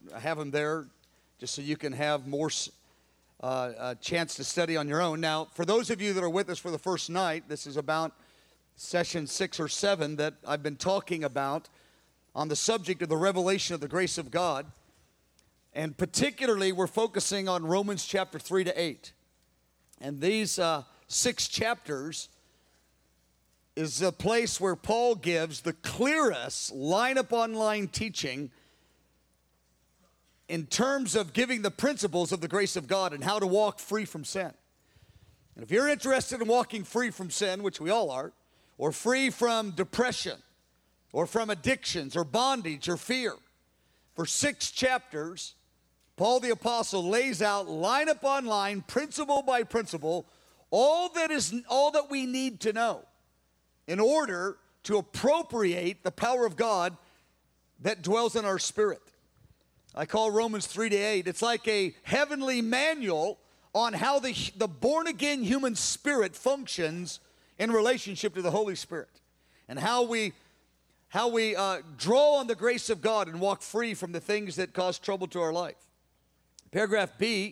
have them there just so you can have more chance to study on your own. Now, for those of you that are with us for the first night, this is about session 6 or 7 that I've been talking about on the subject of the revelation of the grace of God. And particularly, we're focusing on Romans chapter 3 to 8. And these 6 chapters is a place where Paul gives the clearest line upon line teaching in terms of giving the principles of the grace of God and how to walk free from sin. And if you're interested in walking free from sin, which we all are, or free from depression, or from addictions, or bondage, or fear, for 6 chapters, Paul the Apostle lays out line upon line, principle by principle, all that we need to know in order to appropriate the power of God that dwells in our spirit. I call Romans 3 to 8, it's like a heavenly manual on how the born-again human spirit functions in relationship to the Holy Spirit, and how we draw on the grace of God and walk free from the things that cause trouble to our life. Paragraph B,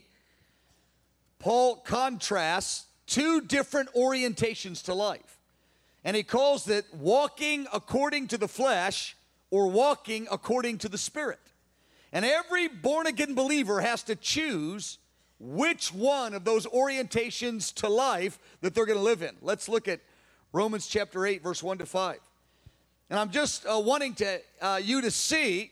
Paul contrasts 2 different orientations to life. And he calls it walking according to the flesh or walking according to the Spirit. And every born-again believer has to choose which one of those orientations to life that they're going to live in. Let's look at Romans chapter 8, verse 1 to 5. And I'm just wanting you to see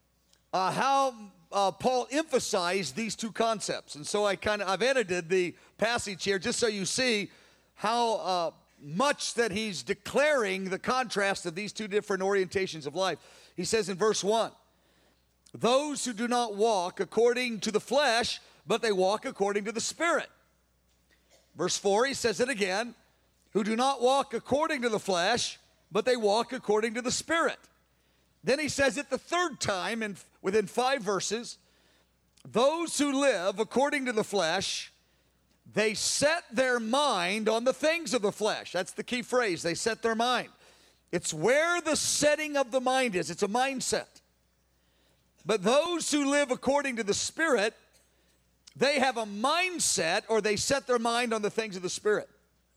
how Paul emphasized these 2 concepts. And so I've edited the passage here just so you see how much that he's declaring the contrast of these 2 different orientations of life. He says in verse 1, those who do not walk according to the flesh, but they walk according to the Spirit. Verse 4, he says it again, who do not walk according to the flesh, but they walk according to the Spirit. Then he says it the 3rd time, and within 5 verses, those who live according to the flesh, they set their mind on the things of the flesh. That's the key phrase, they set their mind. It's where the setting of the mind is. It's a mindset. But those who live according to the Spirit, they have a mindset, or they set their mind on the things of the Spirit.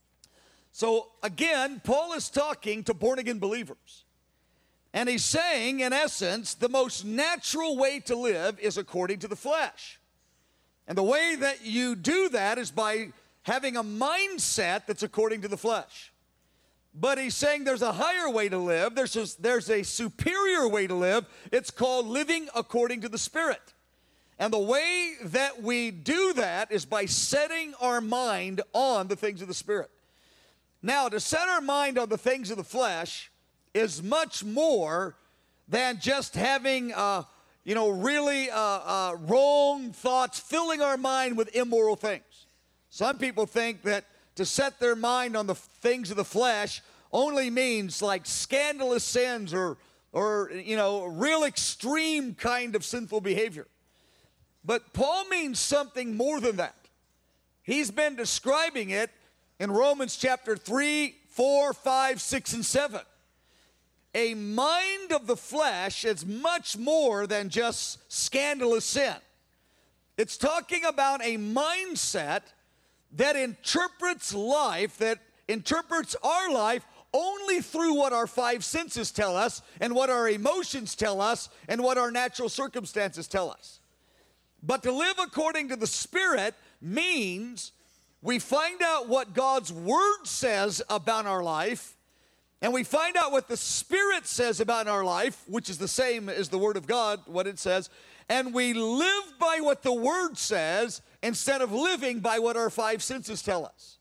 So again, Paul is talking to born-again believers. And he's saying, in essence, the most natural way to live is according to the flesh. And the way that you do that is by having a mindset that's according to the flesh. But he's saying there's a higher way to live. There's a superior way to live. It's called living according to the Spirit. And the way that we do that is by setting our mind on the things of the Spirit. Now, to set our mind on the things of the flesh is much more than just having, really wrong thoughts filling our mind with immoral things. Some people think that to set their mind on the things of the flesh only means like scandalous sins or real extreme kind of sinful behavior. But Paul means something more than that. He's been describing it in Romans chapter 3, 4, 5, 6, and 7. A mind of the flesh is much more than just scandalous sin. It's talking about a mindset that interprets life, that interprets our life only through what our 5 senses tell us, and what our emotions tell us, and what our natural circumstances tell us. But to live according to the Spirit means we find out what God's Word says about our life, and we find out what the Spirit says about our life, which is the same as the Word of God, what it says, and we live by what the Word says instead of living by what our 5 senses tell us.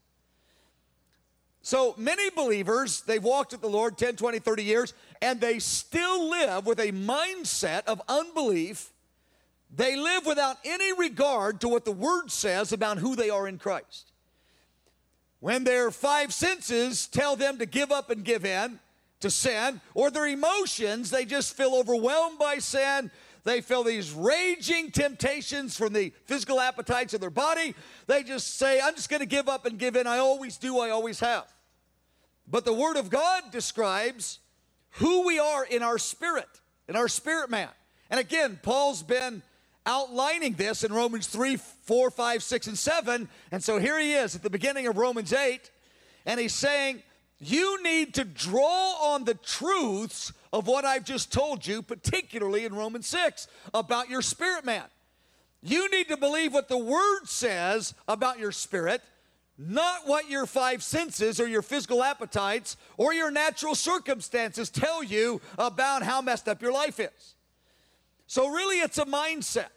So many believers, they've walked with the Lord 10, 20, 30 years, and they still live with a mindset of unbelief. They live without any regard to what the Word says about who they are in Christ. When their 5 senses tell them to give up and give in to sin, or their emotions, they just feel overwhelmed by sin. They feel these raging temptations from the physical appetites of their body. They just say, I'm just going to give up and give in. I always do, I always have. But the Word of God describes who we are in our spirit man. And again, Paul's been outlining this in Romans 3, 4, 5, 6, and 7. And so here he is at the beginning of Romans 8, and he's saying, you need to draw on the truths of what I've just told you, particularly in Romans 6, about your spirit man. You need to believe what the Word says about your spirit, not what your five senses or your physical appetites or your natural circumstances tell you about how messed up your life is. So really, it's a mindset.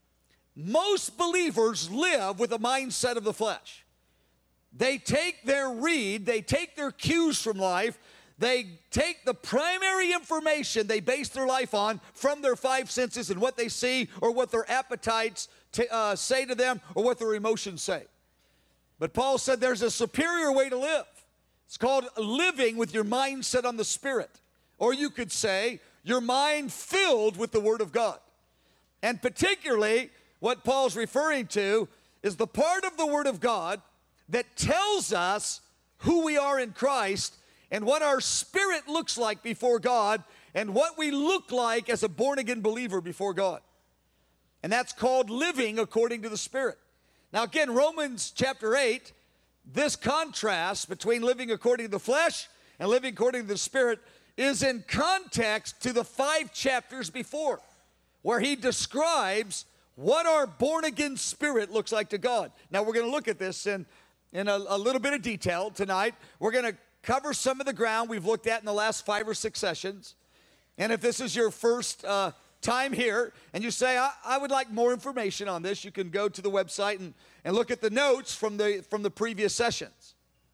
Most believers live with a mindset of the flesh. They take their they take their cues from life, they take the primary information they base their life on from their five senses and what they see or what their appetites say to them or what their emotions say. But Paul said there's a superior way to live. It's called living with your mind set on the Spirit. Or you could say your mind filled with the Word of God. And particularly what Paul's referring to is the part of the Word of God that tells us who we are in Christ and what our spirit looks like before God and what we look like as a born-again believer before God. And that's called living according to the Spirit. Now again, Romans chapter 8, this contrast between living according to the flesh and living according to the Spirit is in context to the 5 chapters before, where he describes what our born-again spirit looks like to God. Now we're going to look at this in a little bit of detail tonight. We're going to cover some of the ground we've looked at in the last 5 or 6 sessions. And if this is your first time here and you say, I would like more information on this, you can go to the website and look at the notes from the previous sessions.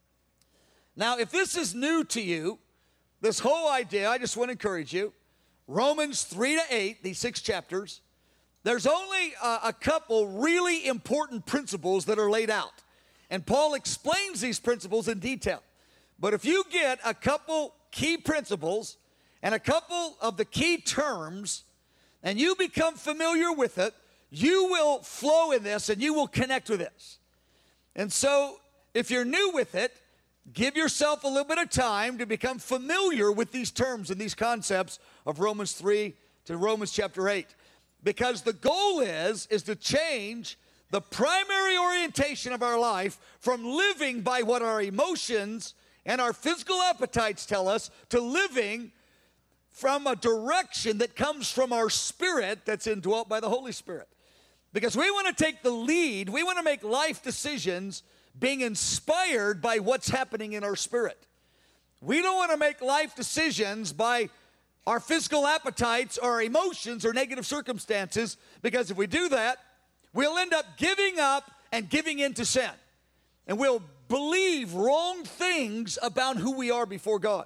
Now, if this is new to you, this whole idea, I just want to encourage you, Romans 3 to 8, these 6 chapters, there's only a couple really important principles that are laid out. And Paul explains these principles in detail. But if you get a couple key principles and a couple of the key terms, and you become familiar with it, you will flow in this and you will connect with this. And so, if you're new with it, give yourself a little bit of time to become familiar with these terms and these concepts of Romans 3 to Romans chapter 8. Because the goal is to change the primary orientation of our life from living by what our emotions and our physical appetites tell us to living from a direction that comes from our spirit that's indwelt by the Holy Spirit. Because we want to take the lead, we want to make life decisions being inspired by what's happening in our spirit. We don't want to make life decisions by our physical appetites or our emotions or negative circumstances, because if we do that, we'll end up giving up and giving in to sin. And we'll believe wrong things about who we are before God.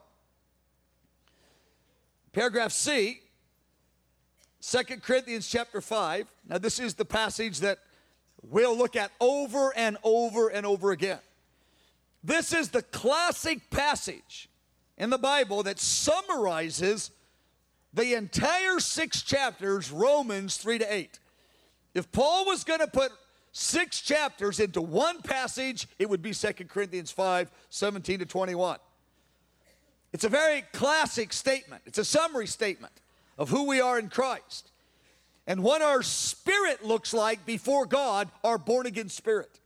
Paragraph C, 2 Corinthians chapter 5. Now this is the passage that we'll look at over and over and over again. This is the classic passage in the Bible that summarizes the entire 6 chapters, Romans 3 to 8. If Paul was going to put 6 chapters into one passage, it would be 2 Corinthians 5, 17 to 21. It's a very classic statement. It's a summary statement of who we are in Christ and what our spirit looks like before God, our born-again spirit.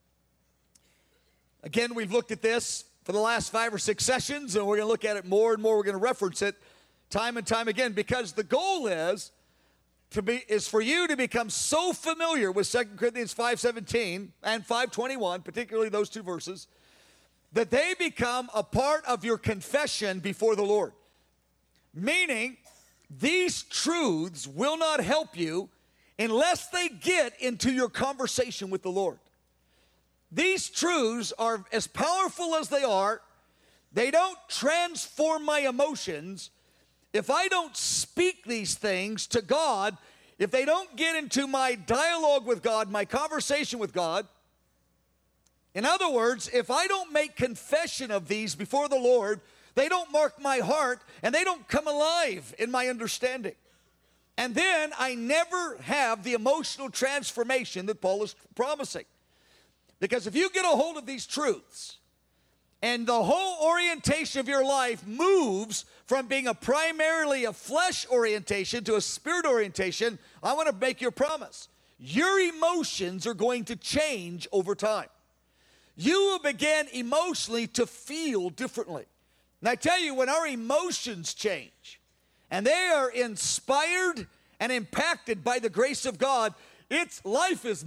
Again, we've looked at this for the last 5 or 6 sessions, and we're going to look at it more and more. We're going to reference it time and time again, because the goal is for you to become so familiar with 2 Corinthians 5:17 and 5:21, particularly those 2 verses, that they become a part of your confession before the Lord. Meaning, these truths will not help you unless they get into your conversation with the Lord. These truths are as powerful as they are. They don't transform my emotions. If I don't speak these things to God, if they don't get into my dialogue with God, my conversation with God, in other words, if I don't make confession of these before the Lord, they don't mark my heart and they don't come alive in my understanding. And then I never have the emotional transformation that Paul is promising. Because if you get a hold of these truths and the whole orientation of your life moves from being primarily a flesh orientation to a spirit orientation, I want to make you a promise. Your emotions are going to change over time. You will begin emotionally to feel differently. And I tell you, when our emotions change, and they are inspired and impacted by the grace of God, life is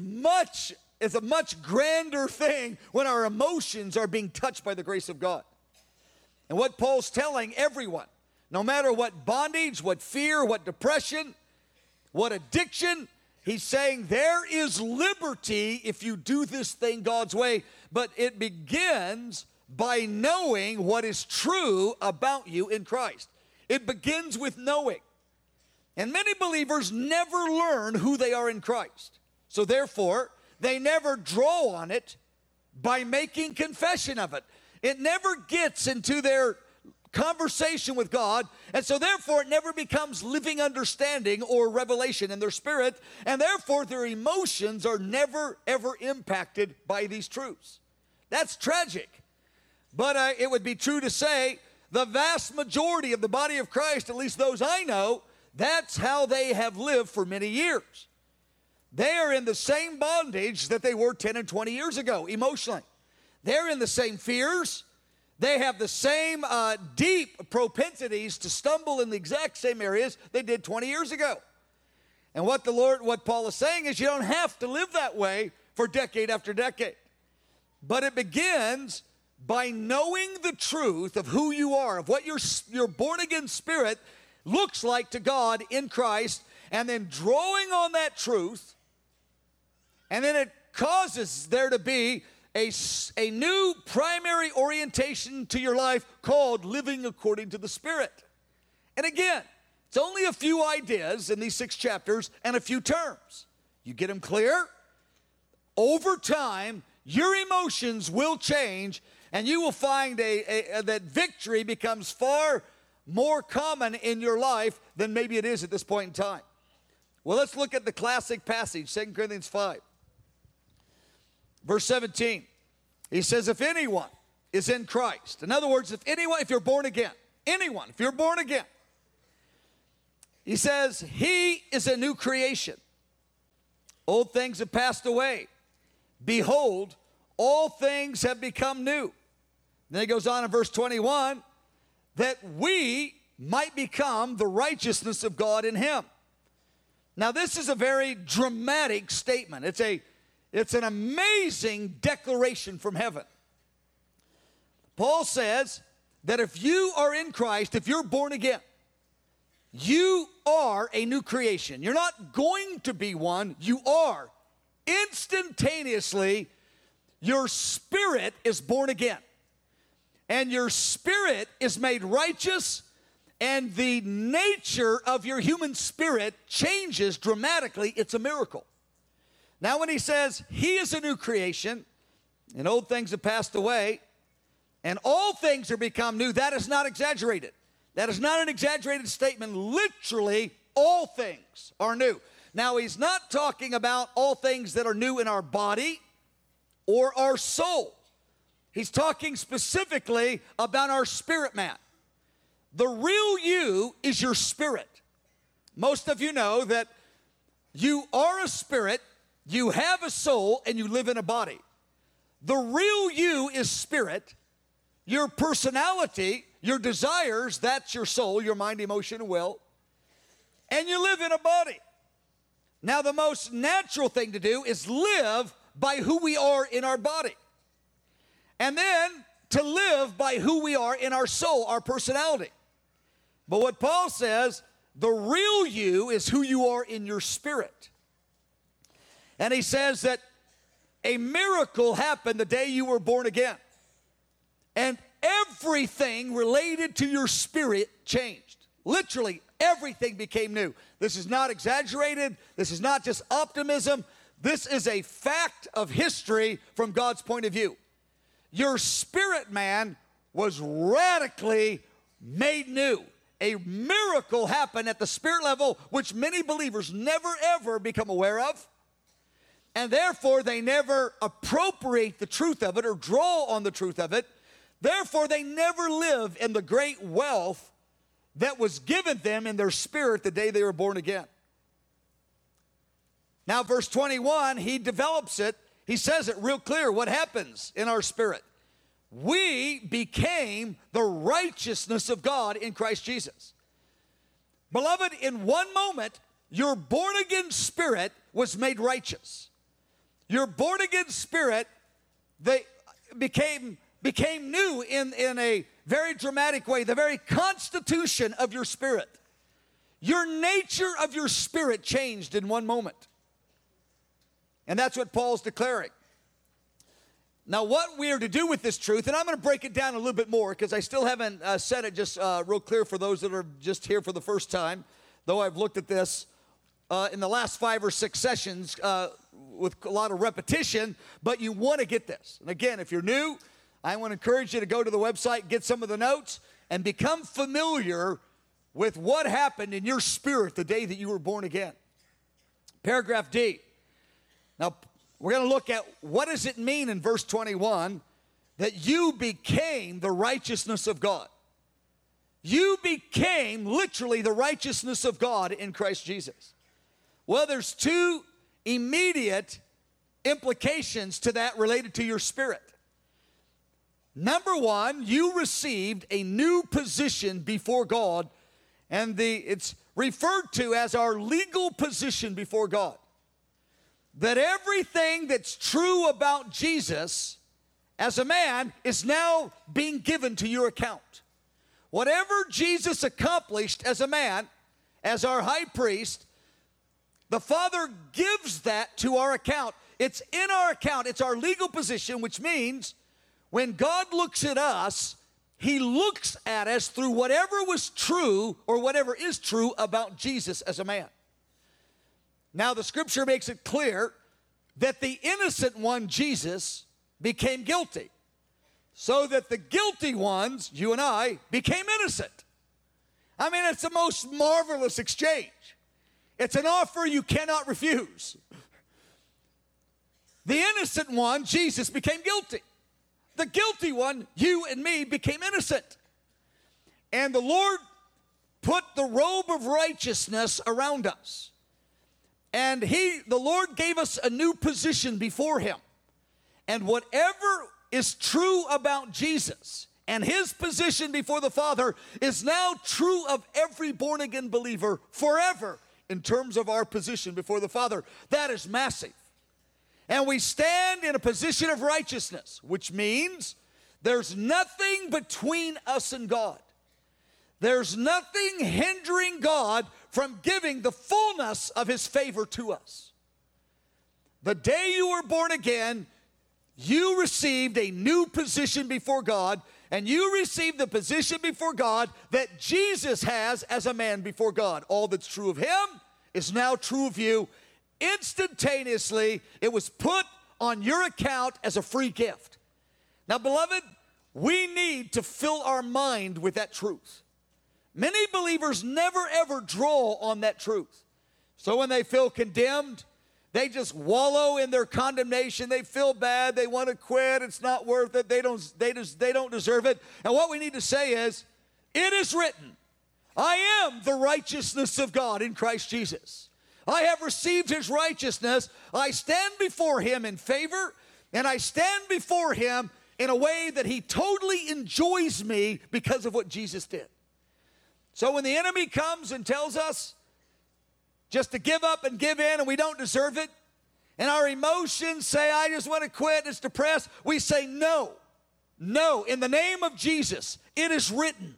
a much grander thing when our emotions are being touched by the grace of God. And what Paul's telling everyone, no matter what bondage, what fear, what depression, what addiction, he's saying there is liberty if you do this thing God's way, but it begins by knowing what is true about you in Christ. It begins with knowing. And many believers never learn who they are in Christ. So therefore, they never draw on it by making confession of it. It never gets into their conversation with God, and so therefore it never becomes living understanding or revelation in their spirit, and therefore their emotions are never ever impacted by these truths. That's tragic. But it would be true to say the vast majority of the body of Christ, at least those I know, that's how they have lived for many years. They are in the same bondage that they were 10 and 20 years ago emotionally. They're in the same fears. They have the same deep propensities to stumble in the exact same areas they did 20 years ago. And what Paul is saying is you don't have to live that way for decade after decade. But it begins by knowing the truth of who you are, of what your born-again spirit looks like to God in Christ, and then drawing on that truth, and then it causes there to be a new primary orientation to your life called living according to the Spirit. And again, it's only a few ideas in these 6 chapters and a few terms. You get them clear? Over time, your emotions will change, and you will find that victory becomes far more common in your life than maybe it is at this point in time. Well, let's look at the classic passage, 2 Corinthians 5. Verse 17, he says, if anyone is in Christ, in other words, if you're born again, if you're born again, he says, he is a new creation. Old things have passed away. Behold, all things have become new. Then he goes on in verse 21, that we might become the righteousness of God in him. Now, this is a very dramatic statement. It's an amazing declaration from heaven. Paul says that if you are in Christ, if you're born again, you are a new creation. You're not going to be one, you are. Instantaneously, your spirit is born again. And your spirit is made righteous, and the nature of your human spirit changes dramatically. It's a miracle. Now, when he says he is a new creation, and old things have passed away, and all things are become new, that is not exaggerated. That is not an exaggerated statement. Literally, all things are new. Now, he's not talking about all things that are new in our body or our soul. He's talking specifically about our spirit man. The real you is your spirit. Most of you know that you are a spirit, you have a soul, and you live in a body. The real you is spirit. Your personality, your desires, that's your soul, your mind, emotion, and will. And you live in a body. Now, the most natural thing to do is live by who we are in our body. And then to live by who we are in our soul, our personality. But what Paul says, the real you is who you are in your spirit. And he says that a miracle happened the day you were born again. And everything related to your spirit changed. Literally, everything became new. This is not exaggerated. This is not just optimism. This is a fact of history from God's point of view. Your spirit man was radically made new. A miracle happened at the spirit level, which many believers never ever become aware of. And therefore, they never appropriate the truth of it or draw on the truth of it. Therefore, they never live in the great wealth that was given them in their spirit the day they were born again. Now, verse 21, he develops it. He says it real clear what happens in our spirit. We became the righteousness of God in Christ Jesus. Beloved, in one moment, your born-again spirit was made righteous. Your born-again spirit became new in a very dramatic way. The very constitution of your spirit. Your nature of your spirit changed in one moment. And that's what Paul's declaring. Now, what we are to do with this truth, and I'm going to break it down a little bit more because I still haven't said it just real clear for those that are just here for the first time, though I've looked at this in the last 5 or 6 sessions with a lot of repetition, but you want to get this. And again, if you're new, I want to encourage you to go to the website, get some of the notes, and become familiar with what happened in your spirit the day that you were born again. Paragraph D. Now, we're going to look at what does it mean in verse 21 that you became the righteousness of God. You became literally the righteousness of God in Christ Jesus. Well, there's 2 immediate implications to that related to your spirit. Number 1, you received a new position before God, and it's referred to as our legal position before God. That everything that's true about Jesus as a man is now being given to your account. Whatever Jesus accomplished as a man, as our high priest, the Father gives that to our account. It's in our account. It's our legal position, which means when God looks at us, he looks at us through whatever was true or whatever is true about Jesus as a man. Now, the scripture makes it clear that the innocent one, Jesus, became guilty, so that the guilty ones, you and I, became innocent. I mean, it's the most marvelous exchange. It's an offer you cannot refuse. The innocent one, Jesus, became guilty. The guilty one, you and me, became innocent. And the Lord put the robe of righteousness around us. And the Lord gave us a new position before him. And whatever is true about Jesus and his position before the Father is now true of every born-again believer forever in terms of our position before the Father. That is massive. And we stand in a position of righteousness, which means there's nothing between us and God. There's nothing hindering God from giving the fullness of his favor to us. The day you were born again, you received a new position before God, and you received the position before God that Jesus has as a man before God. All that's true of him is now true of you. Instantaneously, it was put on your account as a free gift. Now, beloved, we need to fill our mind with that truth. Many believers never ever draw on that truth. So when they feel condemned, they just wallow in their condemnation. They feel bad. They want to quit. It's not worth it. They don't deserve it. And what we need to say is, it is written, I am the righteousness of God in Christ Jesus. I have received his righteousness. I stand before him in favor, and I stand before him in a way that he totally enjoys me because of what Jesus did. So when the enemy comes and tells us just to give up and give in and we don't deserve it, and our emotions say, I just want to quit, it's depressed, we say no. No, in the name of Jesus, it is written.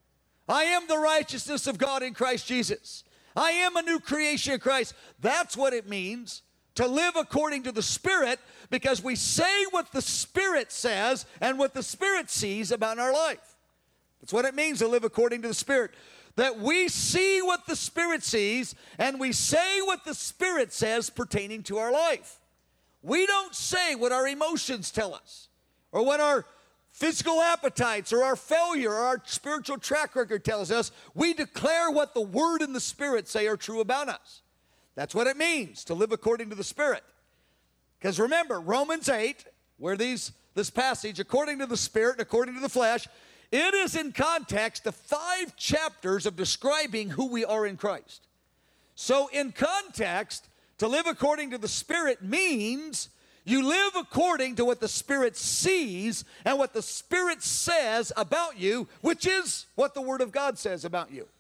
I am the righteousness of God in Christ Jesus. I am a new creation in Christ. That's what it means to live according to the Spirit, because we say what the Spirit says and what the Spirit sees about our life. That's what it means to live according to the Spirit. That we see what the Spirit sees and we say what the Spirit says pertaining to our life. We don't say what our emotions tell us or what our physical appetites or our failure or our spiritual track record tells us. We declare what the Word and the Spirit say are true about us. That's what it means to live according to the Spirit. Because remember, Romans 8, where these this passage, according to the Spirit and according to the flesh, it is in context the 5 chapters of describing who we are in Christ. So in context, to live according to the Spirit means you live according to what the Spirit sees and what the Spirit says about you, which is what the Word of God says about you.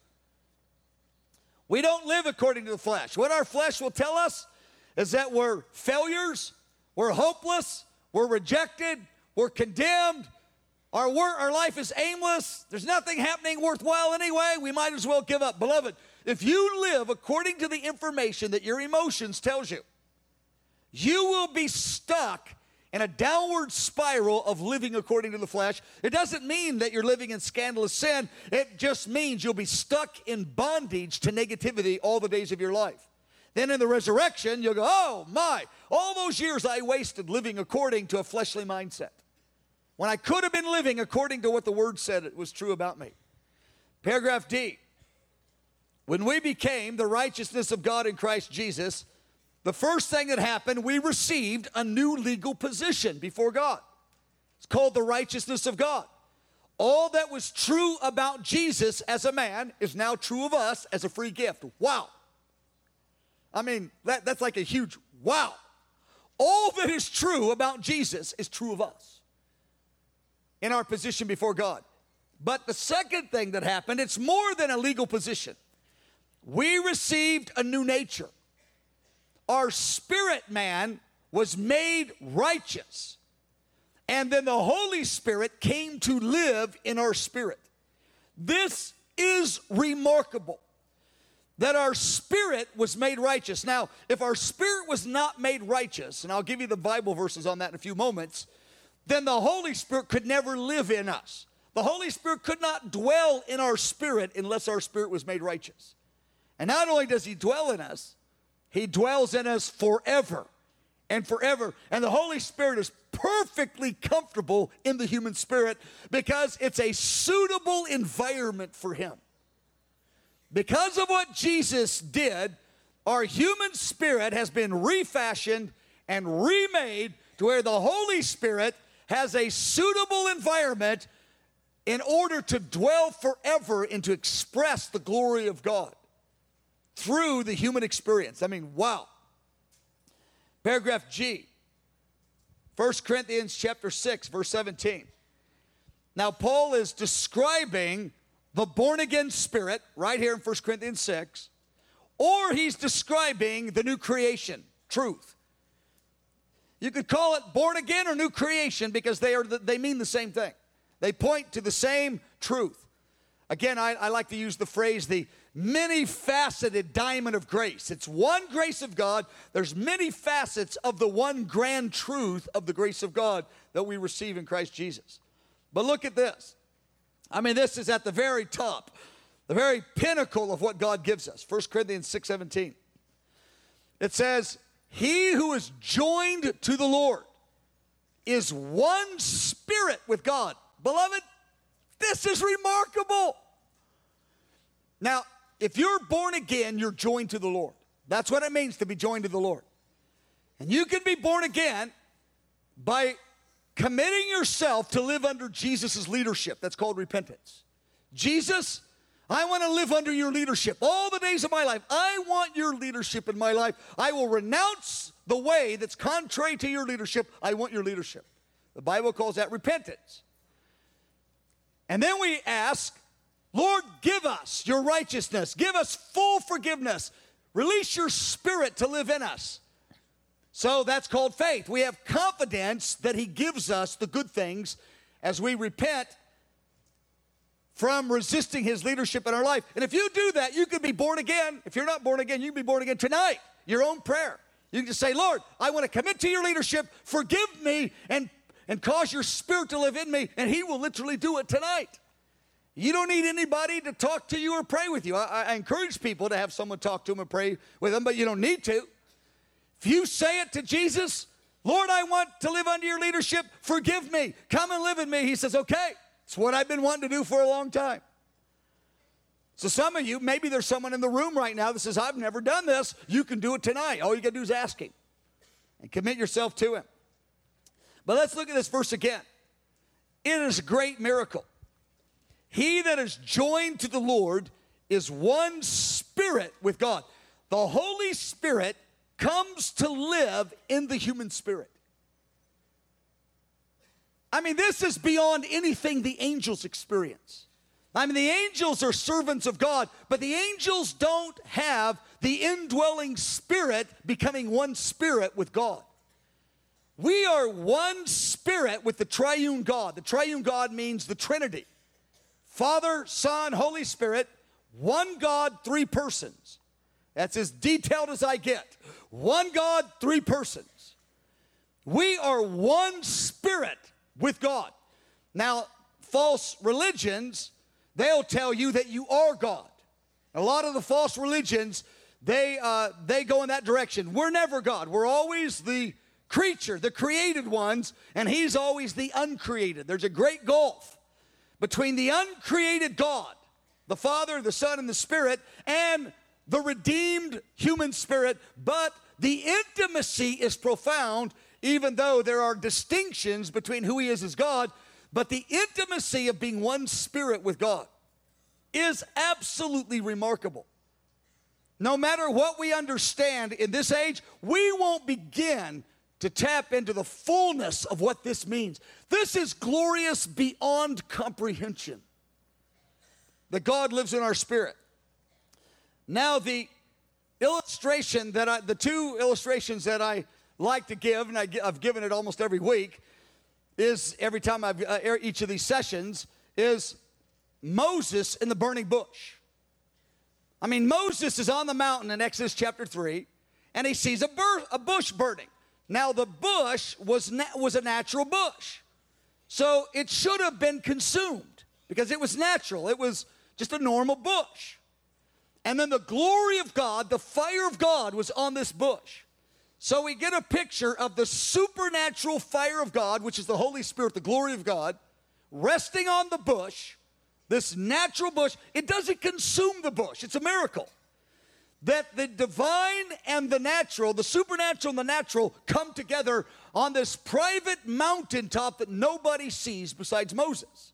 We don't live according to the flesh. What our flesh will tell us is that we're failures, we're hopeless, we're rejected, we're condemned, our life is aimless, there's nothing happening worthwhile anyway, we might as well give up. Beloved, if you live according to the information that your emotions tells you, you will be stuck in a downward spiral of living according to the flesh. It doesn't mean that you're living in scandalous sin. It just means you'll be stuck in bondage to negativity all the days of your life. Then in the resurrection, you'll go, oh my, all those years I wasted living according to a fleshly mindset, when I could have been living according to what the Word said it was true about me. Paragraph D, when we became the righteousness of God in Christ Jesus, the first thing that happened, we received a new legal position before God. It's called the righteousness of God. All that was true about Jesus as a man is now true of us as a free gift. Wow. I mean, that's like a huge wow. All that is true about Jesus is true of us in our position before God. But the second thing that happened, it's more than a legal position. We received a new nature. Our spirit man was made righteous. And then the Holy Spirit came to live in our spirit. This is remarkable, that our spirit was made righteous. Now, if our spirit was not made righteous, and I'll give you the Bible verses on that in a few moments, then the Holy Spirit could never live in us. The Holy Spirit could not dwell in our spirit unless our spirit was made righteous. And not only does He dwell in us, He dwells in us forever and forever. And the Holy Spirit is perfectly comfortable in the human spirit because it's a suitable environment for Him. Because of what Jesus did, our human spirit has been refashioned and remade to where the Holy Spirit has a suitable environment in order to dwell forever and to express the glory of God through the human experience. I mean, wow. Paragraph G, 1 Corinthians chapter 6, verse 17. Now, Paul is describing the born-again spirit right here in 1 Corinthians 6, or he's describing the new creation, truth. You could call it born again or new creation because they mean the same thing. They point to the same truth. Again, I like to use the phrase, the many-faceted diamond of grace. It's one grace of God. There's many facets of the one grand truth of the grace of God that we receive in Christ Jesus. But look at this. I mean, this is at the very top, the very pinnacle of what God gives us. 1 Corinthians 6:17. It says, he who is joined to the Lord is one spirit with God. Beloved, this is remarkable. Now, if you're born again, you're joined to the Lord. That's what it means to be joined to the Lord. And you can be born again by committing yourself to live under Jesus' leadership. That's called repentance. Jesus, I want to live under your leadership all the days of my life. I want your leadership in my life. I will renounce the way that's contrary to your leadership. I want your leadership. The Bible calls that repentance. And then we ask, Lord, give us your righteousness. Give us full forgiveness. Release your spirit to live in us. So that's called faith. We have confidence that he gives us the good things as we repent from resisting his leadership in our life. And if you do that, you can be born again. If you're not born again, you can be born again tonight. Your own prayer. You can just say, Lord, I want to commit to your leadership. Forgive me and cause your spirit to live in me. And he will literally do it tonight. You don't need anybody to talk to you or pray with you. I encourage people to have someone talk to them and pray with them, but you don't need to. If you say it to Jesus, Lord, I want to live under your leadership. Forgive me. Come and live in me. He says, okay. It's what I've been wanting to do for a long time. So some of you, maybe there's someone in the room right now that says, I've never done this. You can do it tonight. All you got to do is ask him and commit yourself to him. But let's look at this verse again. It is a great miracle. He that is joined to the Lord is one spirit with God. The Holy Spirit comes to live in the human spirit. I mean, this is beyond anything the angels experience. I mean, the angels are servants of God, but the angels don't have the indwelling spirit becoming one spirit with God. We are one spirit with the triune God. The triune God means the Trinity. Father, Son, Holy Spirit, one God, three persons. That's as detailed as I get. One God, three persons. We are one spirit with God. Now, false religions, they'll tell you that you are God. A lot of the false religions, they go in that direction. We're never God. We're always the creature, the created ones, and He's always the uncreated. There's a great gulf between the uncreated God, the Father, the Son, and the Spirit, and the redeemed human spirit, but the intimacy is profound, even though there are distinctions between who He is as God, but the intimacy of being one spirit with God is absolutely remarkable. No matter what we understand in this age, we won't begin to tap into the fullness of what this means. This is glorious beyond comprehension, that God lives in our spirit. Now, the two illustrations that I like to give, and I've given it almost every week, is every time I've each of these sessions, is Moses in the burning bush. I mean, Moses is on the mountain in Exodus chapter 3, and he sees a bush burning. Now, the bush was a natural bush, so it should have been consumed because it was natural. It was just a normal bush. And then the glory of God, the fire of God was on this bush. So we get a picture of the supernatural fire of God, which is the Holy Spirit, the glory of God, resting on the bush, this natural bush. It doesn't consume the bush. It's a miracle that the divine and the natural, the supernatural and the natural, come together on this private mountaintop that nobody sees besides Moses.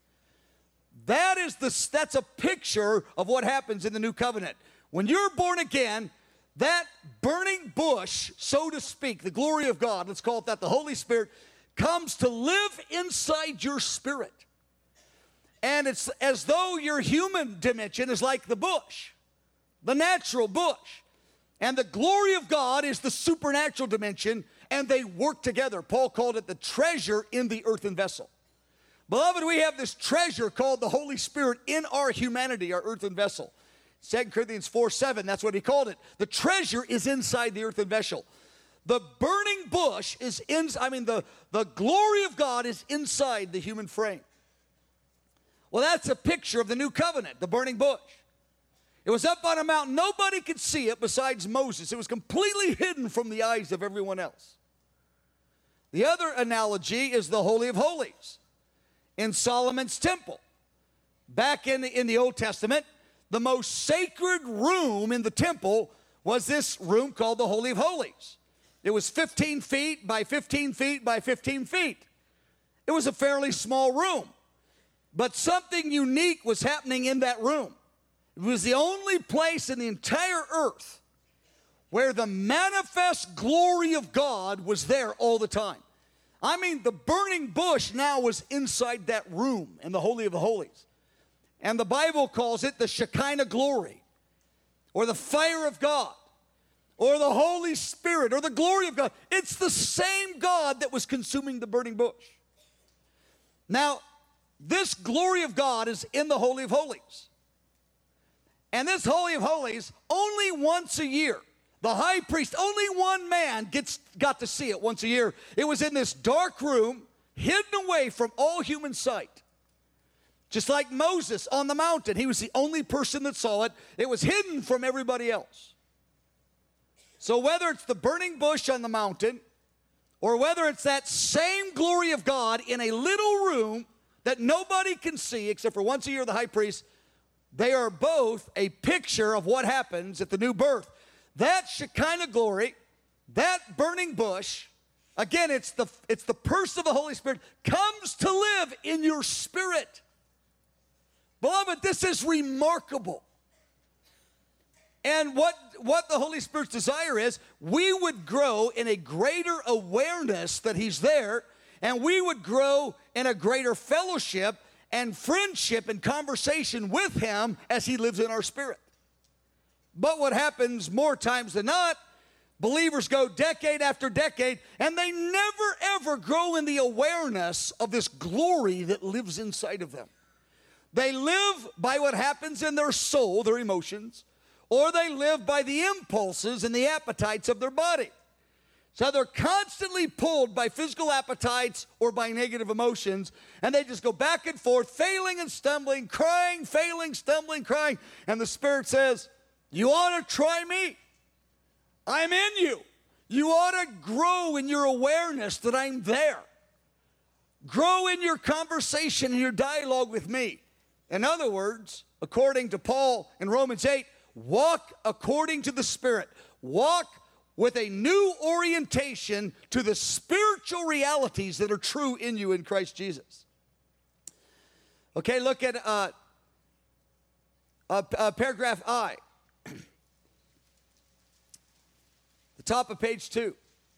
That's a picture of what happens in the new covenant. When you're born again, that burning bush, so to speak, the glory of God, let's call it that, the Holy Spirit, comes to live inside your spirit. And it's as though your human dimension is like the bush, the natural bush. And the glory of God is the supernatural dimension, and they work together. Paul called it the treasure in the earthen vessel. Beloved, we have this treasure called the Holy Spirit in our humanity, our earthen vessel. 2 Corinthians 4:7, that's what he called it. The treasure is inside the earthen vessel. The burning bush is the glory of God is inside the human frame. Well, that's a picture of the new covenant, the burning bush. It was up on a mountain. Nobody could see it besides Moses. It was completely hidden from the eyes of everyone else. The other analogy is the Holy of Holies in Solomon's temple. Back in the Old Testament, the most sacred room in the temple was this room called the Holy of Holies. It was 15 feet by 15 feet by 15 feet. It was a fairly small room, but something unique was happening in that room. It was the only place in the entire earth where the manifest glory of God was there all the time. I mean, the burning bush now was inside that room in the Holy of the Holies. And the Bible calls it the Shekinah glory, or the fire of God, or the Holy Spirit, or the glory of God. It's the same God that was consuming the burning bush. Now, this glory of God is in the Holy of Holies. And this Holy of Holies, only once a year, the high priest, only one man got to see it once a year. It was in this dark room, hidden away from all human sight. Just like Moses on the mountain, he was the only person that saw it. It was hidden from everybody else. So whether it's the burning bush on the mountain, or whether it's that same glory of God in a little room that nobody can see except for once a year the high priest, they are both a picture of what happens at the new birth. That Shekinah glory, that burning bush, Again, it's the person of the Holy Spirit comes to live in your spirit. Beloved, this is remarkable. And what the Holy Spirit's desire is, we would grow in a greater awareness that He's there, and we would grow in a greater fellowship and friendship and conversation with Him as He lives in our spirit. But what happens more times than not, believers go decade after decade, and they never ever grow in the awareness of this glory that lives inside of them. They live by what happens in their soul, their emotions, or they live by the impulses and the appetites of their body. So they're constantly pulled by physical appetites or by negative emotions, and they just go back and forth, failing and stumbling, crying, failing, stumbling, crying. And the Spirit says, you ought to try me. I'm in you. You ought to grow in your awareness that I'm there. Grow in your conversation and your dialogue with me. In other words, according to Paul in Romans 8, walk according to the Spirit. Walk with a new orientation to the spiritual realities that are true in you in Christ Jesus. Okay, look at paragraph I. The top of page 2.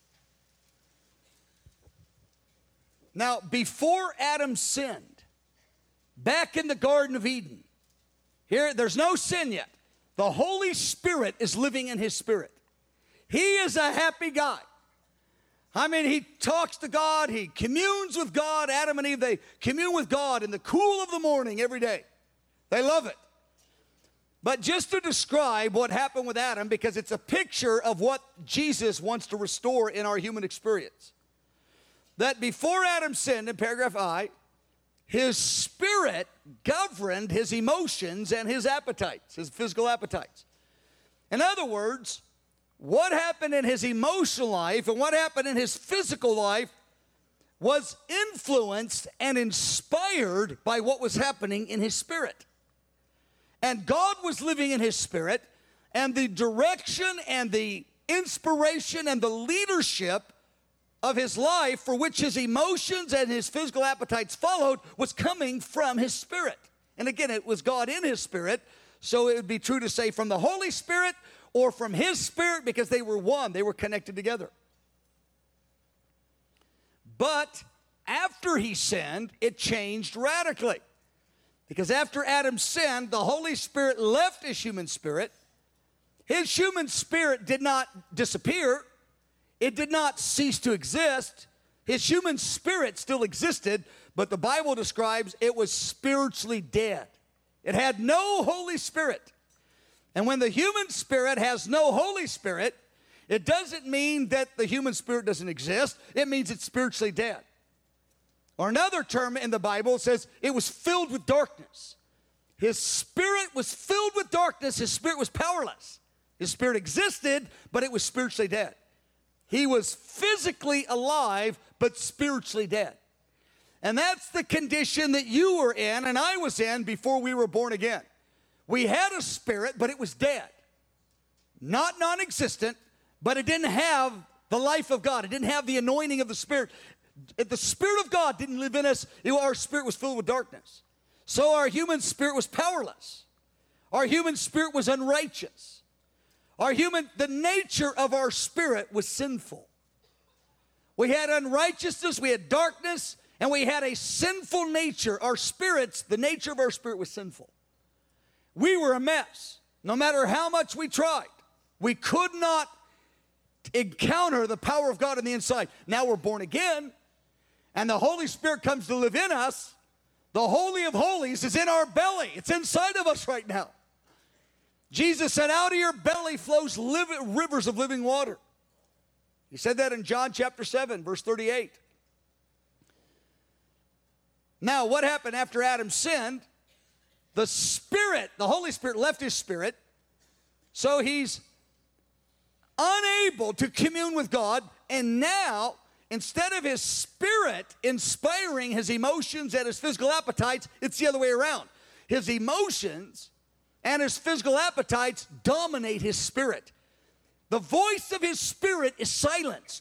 Now, before Adam sinned, back in the Garden of Eden, here, there's no sin yet. The Holy Spirit is living in his spirit. He is a happy guy. I mean, he talks to God. He communes with God. Adam and Eve, they commune with God in the cool of the morning every day. They love it. But just to describe what happened with Adam, because it's a picture of what Jesus wants to restore in our human experience. That before Adam sinned, in paragraph I, his spirit governed his emotions and his appetites, his physical appetites. In other words, what happened in his emotional life and what happened in his physical life was influenced and inspired by what was happening in his spirit. And God was living in his spirit, and the direction and the inspiration and the leadership of his life, for which his emotions and his physical appetites followed, was coming from his spirit. And again, it was God in his spirit, so it would be true to say from the Holy Spirit or from his spirit, because they were one, they were connected together. But after he sinned, it changed radically. Because after Adam sinned, the Holy Spirit left his human spirit. His human spirit did not disappear. It did not cease to exist. His human spirit still existed, but the Bible describes it was spiritually dead. It had no Holy Spirit. And when the human spirit has no Holy Spirit, it doesn't mean that the human spirit doesn't exist. It means it's spiritually dead. Or another term in the Bible says it was filled with darkness. His spirit was filled with darkness. His spirit was powerless. His spirit existed, but it was spiritually dead. He was physically alive, but spiritually dead. And that's the condition that you were in and I was in before we were born again. We had a spirit, but it was dead. Not non-existent, but it didn't have the life of God. It didn't have the anointing of the Spirit. If the Spirit of God didn't live in us, our spirit was filled with darkness. So our human spirit was powerless. Our human spirit was unrighteous. The nature of our spirit was sinful. We had unrighteousness, we had darkness, and we had a sinful nature. Our spirits, the nature of our spirit was sinful. We were a mess. No matter how much we tried, we could not encounter the power of God on the inside. Now we're born again, and the Holy Spirit comes to live in us. The Holy of Holies is in our belly. It's inside of us right now. Jesus said, out of your belly flows rivers of living water. He said that in John chapter 7, verse 38. Now, what happened after Adam sinned? The Spirit, the Holy Spirit left his spirit, so he's unable to commune with God, and now, instead of his spirit inspiring his emotions and his physical appetites, it's the other way around. His emotions and his physical appetites dominate his spirit. The voice of his spirit is silenced.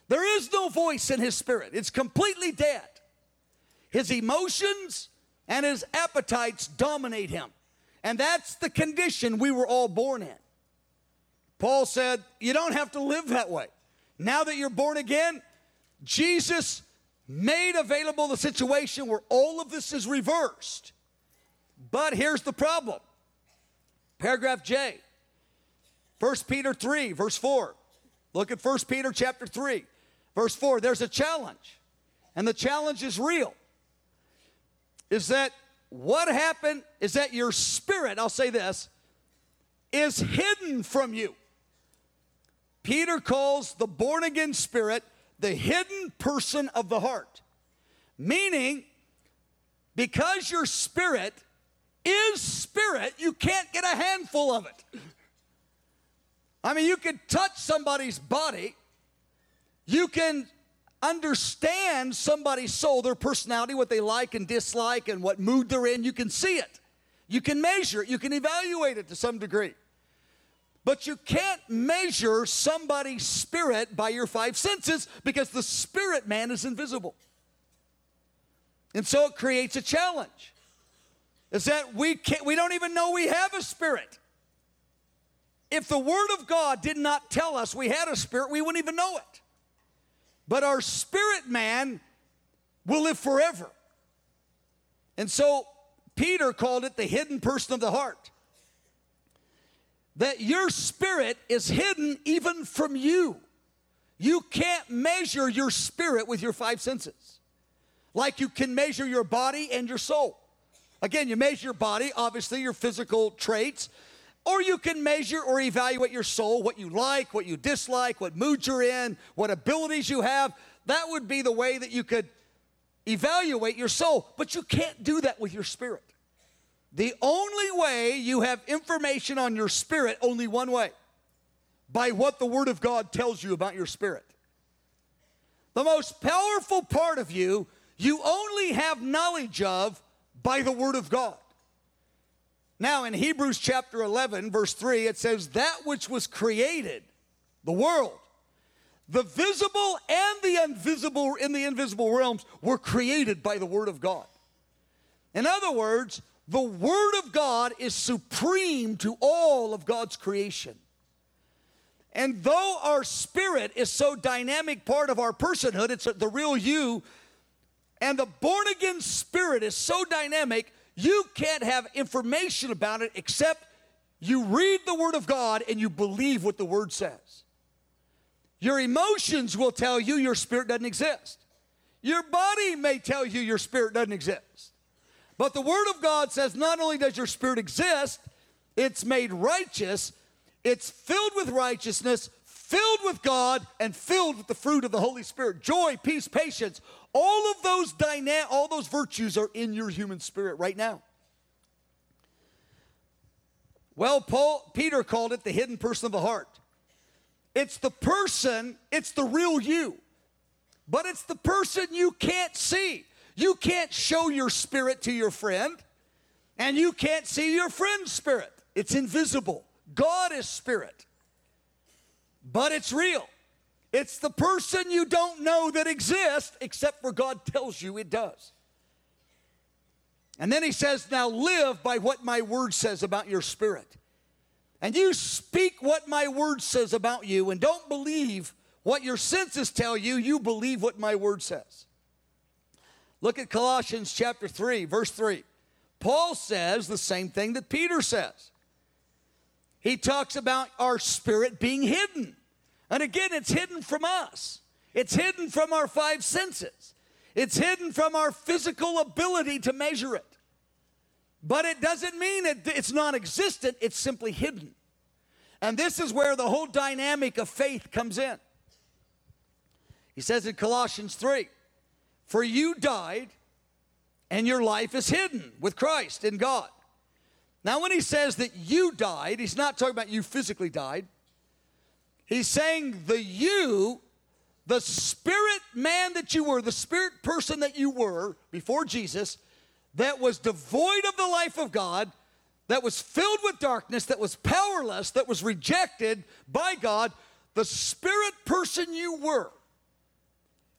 There is no voice in his spirit. It's completely dead. His emotions and his appetites dominate him. And that's the condition we were all born in. Paul said, you don't have to live that way. Now that you're born again, Jesus made available the situation where all of this is reversed. But here's the problem. Paragraph J, 1 Peter 3, verse 4. Look at 1 Peter chapter 3, verse 4. There's a challenge, and the challenge is real. Is that what happened is that your spirit, I'll say this, is hidden from you. Peter calls the born-again spirit the hidden person of the heart. Meaning, because your spirit is spirit, you can't get a handful of it. I mean, you can touch somebody's body. You can understand somebody's soul, their personality, what they like and dislike, and what mood they're in. You can see it. You can measure it. You can evaluate it to some degree. But you can't measure somebody's spirit by your five senses because the spirit man is invisible. And so it creates a challenge. Is that we don't even know we have a spirit. If the Word of God did not tell us we had a spirit, we wouldn't even know it. But our spirit man will live forever. And so Peter called it the hidden person of the heart. That your spirit is hidden even from you. You can't measure your spirit with your five senses. Like you can measure your body and your soul. Again, you measure your body, obviously your physical traits, or you can measure or evaluate your soul, what you like, what you dislike, what mood you're in, what abilities you have. That would be the way that you could evaluate your soul, but you can't do that with your spirit. The only way you have information on your spirit, only one way, by what the Word of God tells you about your spirit. The most powerful part of you, you only have knowledge of by the Word of God. Now in Hebrews chapter 11, verse 3, it says, that which was created, the world, the visible and the invisible in the invisible realms were created by the Word of God. In other words, the Word of God is supreme to all of God's creation. And though our spirit is so dynamic part of our personhood, it's the real you, and the born-again spirit is so dynamic, you can't have information about it except you read the Word of God and you believe what the Word says. Your emotions will tell you your spirit doesn't exist. Your body may tell you your spirit doesn't exist. But the Word of God says not only does your spirit exist, it's made righteous, it's filled with righteousness, filled with God, and filled with the fruit of the Holy Spirit. Joy, peace, patience, all of those virtues are in your human spirit right now. Well, Peter called it the hidden person of the heart. It's the person, it's the real you, but it's the person you can't see. You can't show your spirit to your friend, and you can't see your friend's spirit. It's invisible. God is spirit, but it's real. It's the person you don't know that exists, except for God tells you it does. And then he says, now live by what my word says about your spirit. And you speak what my word says about you, and don't believe what your senses tell you. You believe what my word says. Look at Colossians chapter 3, verse 3. Paul says the same thing that Peter says. He talks about our spirit being hidden. And again, it's hidden from us. It's hidden from our five senses. It's hidden from our physical ability to measure it. But it doesn't mean it's non-existent. It's simply hidden. And this is where the whole dynamic of faith comes in. He says in Colossians 3, for you died, and your life is hidden with Christ in God. Now, when he says that you died, he's not talking about you physically died. He's saying the spirit man that you were, the spirit person that you were before Jesus, that was devoid of the life of God, that was filled with darkness, that was powerless, that was rejected by God, the spirit person you were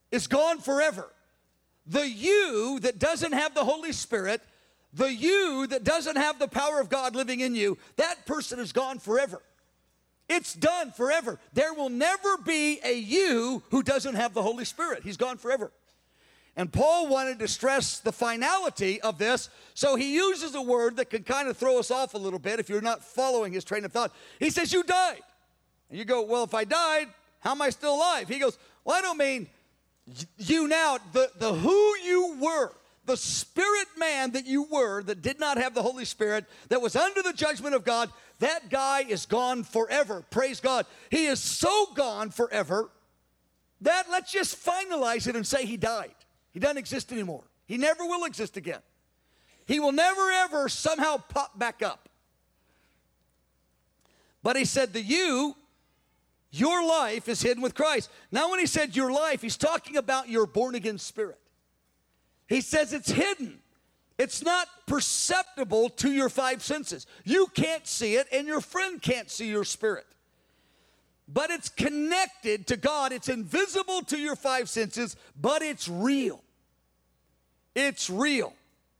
is gone forever. The you that doesn't have the Holy Spirit, the you that doesn't have the power of God living in you, that person is gone forever. It's done forever. There will never be a you who doesn't have the Holy Spirit. He's gone forever. And Paul wanted to stress the finality of this, so he uses a word that can kind of throw us off a little bit if you're not following his train of thought. He says, you died. And you go, well, if I died, how am I still alive? He goes, well, I don't mean you now, the who you were, the spirit man that you were that did not have the Holy Spirit, that was under the judgment of God, that guy is gone forever. Praise God. He is so gone forever that let's just finalize it and say he died. He doesn't exist anymore. He never will exist again. He will never, ever somehow pop back up. But he said your life is hidden with Christ. Now when he said your life, he's talking about your born-again spirit. He says it's hidden. It's not perceptible to your five senses. You can't see it, and your friend can't see your spirit. But it's connected to God. It's invisible to your five senses, but it's real. It's real.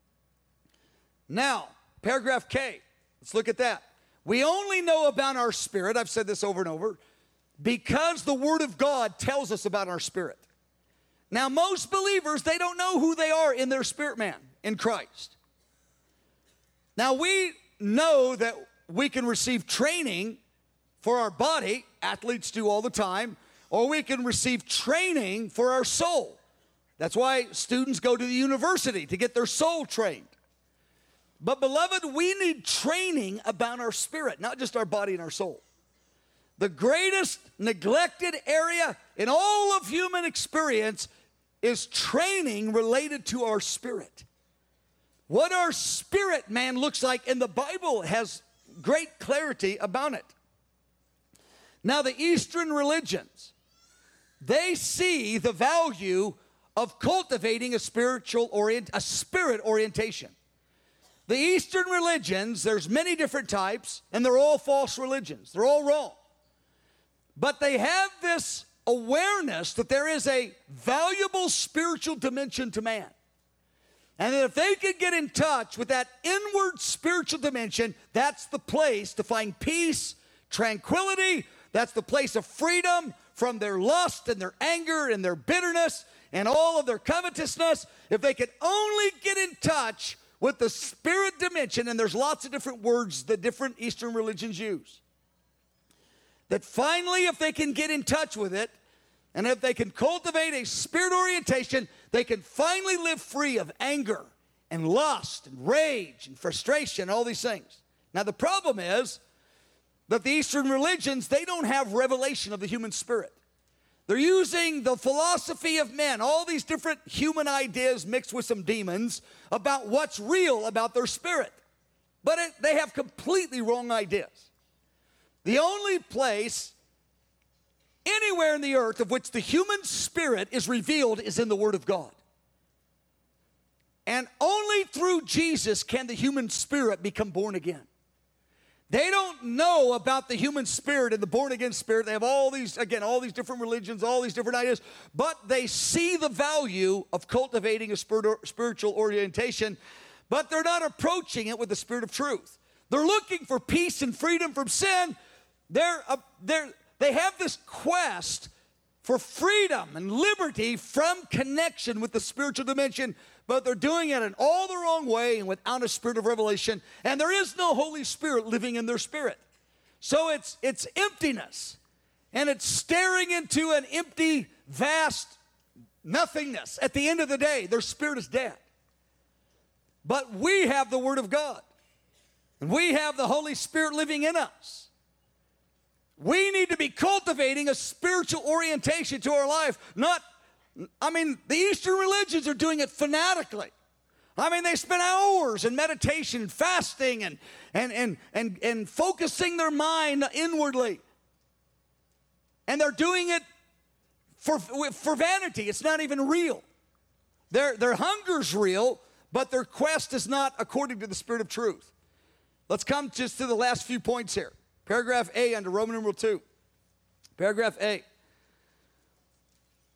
Now, paragraph K. Let's look at that. We only know about our spirit, I've said this over and over, because the Word of God tells us about our spirit. Now, most believers, they don't know who they are in their spirit man, in Christ. Now, we know that we can receive training for our body, athletes do all the time, or we can receive training for our soul. That's why students go to the university to get their soul trained. But beloved, we need training about our spirit, not just our body and our soul. The greatest neglected area in all of human experience is training related to our spirit. What our spirit man looks like, and the Bible has great clarity about it. Now, the Eastern religions, they see the value of cultivating a spirit orientation. The Eastern religions, there's many different types, and they're all false religions. They're all wrong. But they have this awareness that there is a valuable spiritual dimension to man. And that if they could get in touch with that inward spiritual dimension, that's the place to find peace, tranquility. That's the place of freedom from their lust and their anger and their bitterness and all of their covetousness. If they could only get in touch with the spirit dimension, and there's lots of different words that different Eastern religions use, that finally, if they can get in touch with it, and if they can cultivate a spirit orientation, they can finally live free of anger and lust and rage and frustration, all these things. Now, the problem is that the Eastern religions, they don't have revelation of the human spirit. They're using the philosophy of men, all these different human ideas mixed with some demons about what's real about their spirit. But they have completely wrong ideas. The only place anywhere in the earth of which the human spirit is revealed is in the Word of God. And only through Jesus can the human spirit become born again. They don't know about the human spirit and the born-again spirit. They have all these different religions, all these different ideas, but they see the value of cultivating a spiritual orientation, but they're not approaching it with the spirit of truth. They're looking for peace and freedom from sin. They have this quest for freedom and liberty from connection with the spiritual dimension, but they're doing it in all the wrong way and without a spirit of revelation, and there is no Holy Spirit living in their spirit. So it's emptiness, and it's staring into an empty, vast nothingness. At the end of the day, their spirit is dead. But we have the Word of God, and we have the Holy Spirit living in us. We need to be cultivating a spiritual orientation to our life. The Eastern religions are doing it fanatically. They spend hours in meditation and fasting and focusing their mind inwardly. And they're doing it for vanity. It's not even real. Their hunger's real, but their quest is not according to the Spirit of truth. Let's come just to the last few points here. Paragraph A under Roman numeral 2. Paragraph A.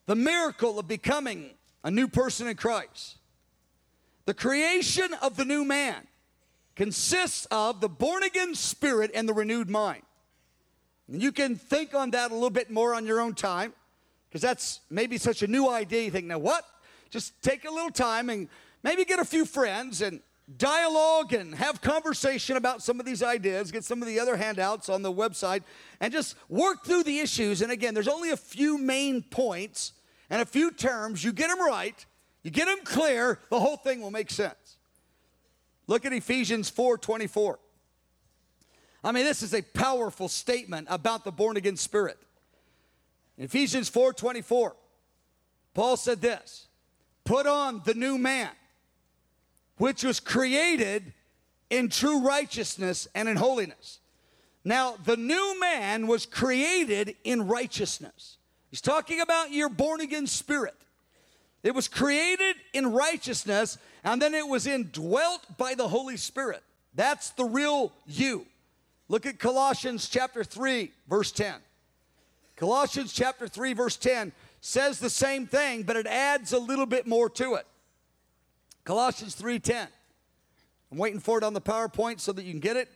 the miracle of becoming a new person in Christ. The creation of the new man consists of the born-again spirit and the renewed mind. And you can think on that a little bit more on your own time, because that's maybe such a new idea. You think, now what? Just take a little time and maybe get a few friends and dialogue and have conversation about some of these ideas, get some of the other handouts on the website, and just work through the issues. And again, there's only a few main points and a few terms. You get them right, you get them clear, the whole thing will make sense. Look at Ephesians 4:24. I mean, this is a powerful statement about the born-again spirit. In Ephesians 4:24, Paul said this, "Put on the new man, which was created in true righteousness and in holiness." Now, the new man was created in righteousness. He's talking about your born-again spirit. It was created in righteousness, and then it was indwelt by the Holy Spirit. That's the real you. Look at Colossians chapter 3, verse 10. Colossians chapter 3, verse 10 says the same thing, but it adds a little bit more to it. Colossians 3:10. I'm waiting for it on the PowerPoint so that you can get it.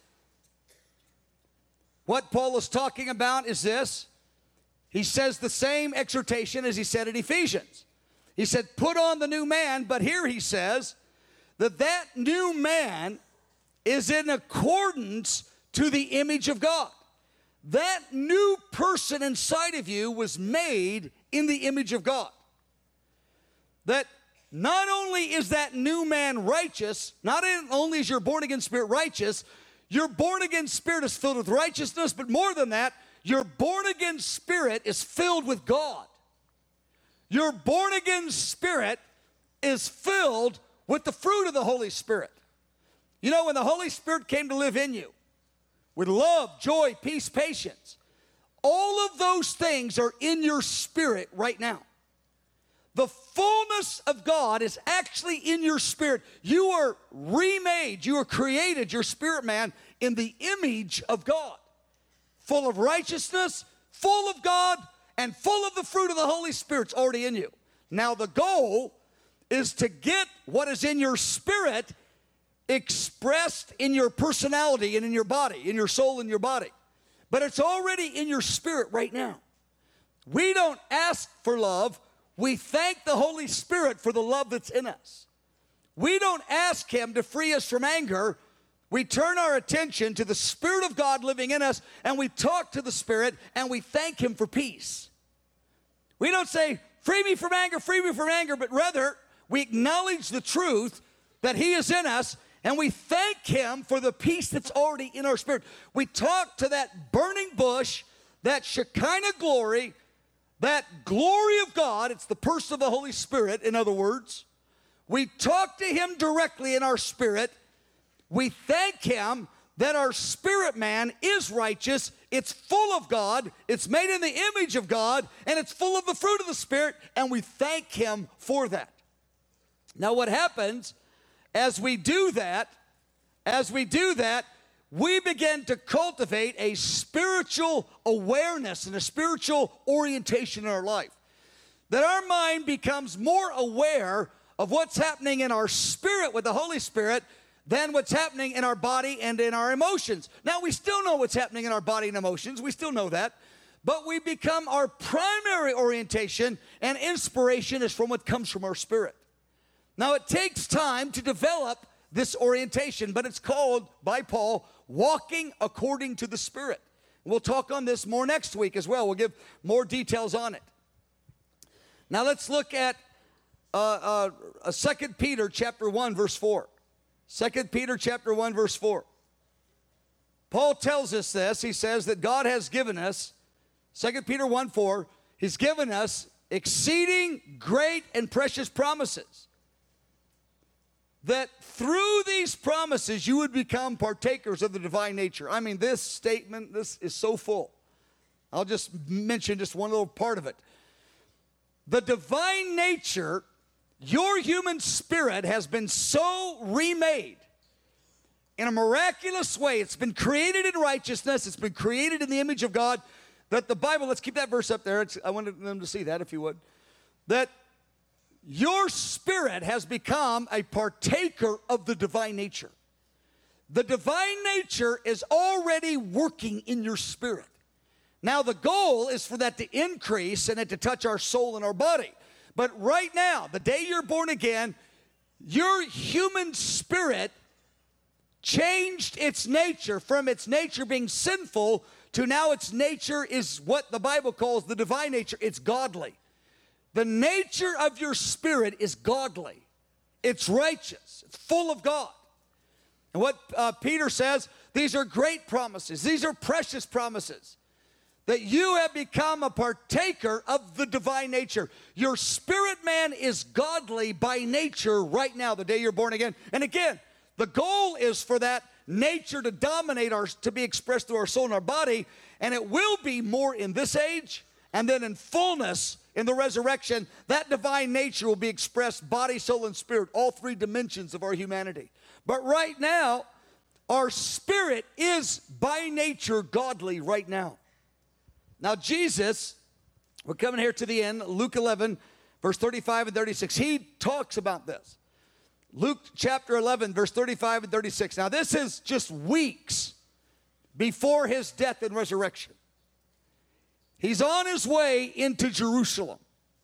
What Paul is talking about is this. He says the same exhortation as he said in Ephesians. He said, put on the new man, but here he says that new man is in accordance to the image of God. That new person inside of you was made in the image of God. That not only is that new man righteous, not only is your born-again spirit righteous, your born-again spirit is filled with righteousness, but more than that, your born-again spirit is filled with God. Your born-again spirit is filled with the fruit of the Holy Spirit. You know, when the Holy Spirit came to live in you, with love, joy, peace, patience, all of those things are in your spirit right now. The fullness of God is actually in your spirit. You are remade, you are created, your spirit man, in the image of God. Full of righteousness, full of God, and full of the fruit of the Holy Spirit's already in you. Now the goal is to get what is in your spirit expressed in your personality and in your body, in your soul and your body. But it's already in your spirit right now. We don't ask for love. We thank the Holy Spirit for the love that's in us. We don't ask Him to free us from anger. We turn our attention to the Spirit of God living in us, and we talk to the Spirit, and we thank Him for peace. We don't say, free me from anger, but rather we acknowledge the truth that He is in us, and we thank Him for the peace that's already in our spirit. We talk to that burning bush, that Shekinah glory, that glory of God. It's the person of the Holy Spirit, in other words. We talk to Him directly in our spirit. We thank Him that our spirit man is righteous. It's full of God. It's made in the image of God, and it's full of the fruit of the Spirit, and we thank Him for that. Now what happens as we do that, we begin to cultivate a spiritual awareness and a spiritual orientation in our life. That our mind becomes more aware of what's happening in our spirit with the Holy Spirit than what's happening in our body and in our emotions. Now, we still know what's happening in our body and emotions. We still know that. But we become our primary orientation and inspiration is from what comes from our spirit. Now, it takes time to develop this orientation, but it's called, by Paul, walking according to the Spirit. We'll talk on this more next week as well. We'll give more details on it. Now, let's look at 2 Peter chapter 1, verse 4. 2 Peter chapter 1, verse 4. Paul tells us this. He says that God has given us, 2 Peter 1, 4, He's given us exceeding great and precious promises. That through these promises you would become partakers of the divine nature. I mean, this statement, this is so full. I'll just mention just one little part of it. The divine nature, your human spirit has been so remade in a miraculous way. It's been created in righteousness. It's been created in the image of God. that the Bible, let's keep that verse up there. I wanted them to see that, if you would. That your spirit has become a partaker of the divine nature. The divine nature is already working in your spirit. Now, the goal is for that to increase and it to touch our soul and our body. But right now, the day you're born again, your human spirit changed its nature from its nature being sinful to now its nature is what the Bible calls the divine nature. It's godly. The nature of your spirit is godly. It's righteous. It's full of God. And what Peter says, these are great promises. These are precious promises. That you have become a partaker of the divine nature. Your spirit man is godly by nature right now, the day you're born again. And again, the goal is for that nature to dominate to be expressed through our soul and our body. And it will be more in this age. And then in fullness, in the resurrection, that divine nature will be expressed body, soul, and spirit, all three dimensions of our humanity. But right now, our spirit is by nature godly right now. Now, Jesus, we're coming here to the end, Luke 11, verse 35 and 36. He talks about this. Luke chapter 11, verse 35 and 36. Now, this is just weeks before his death and resurrection. He's on his way into Jerusalem.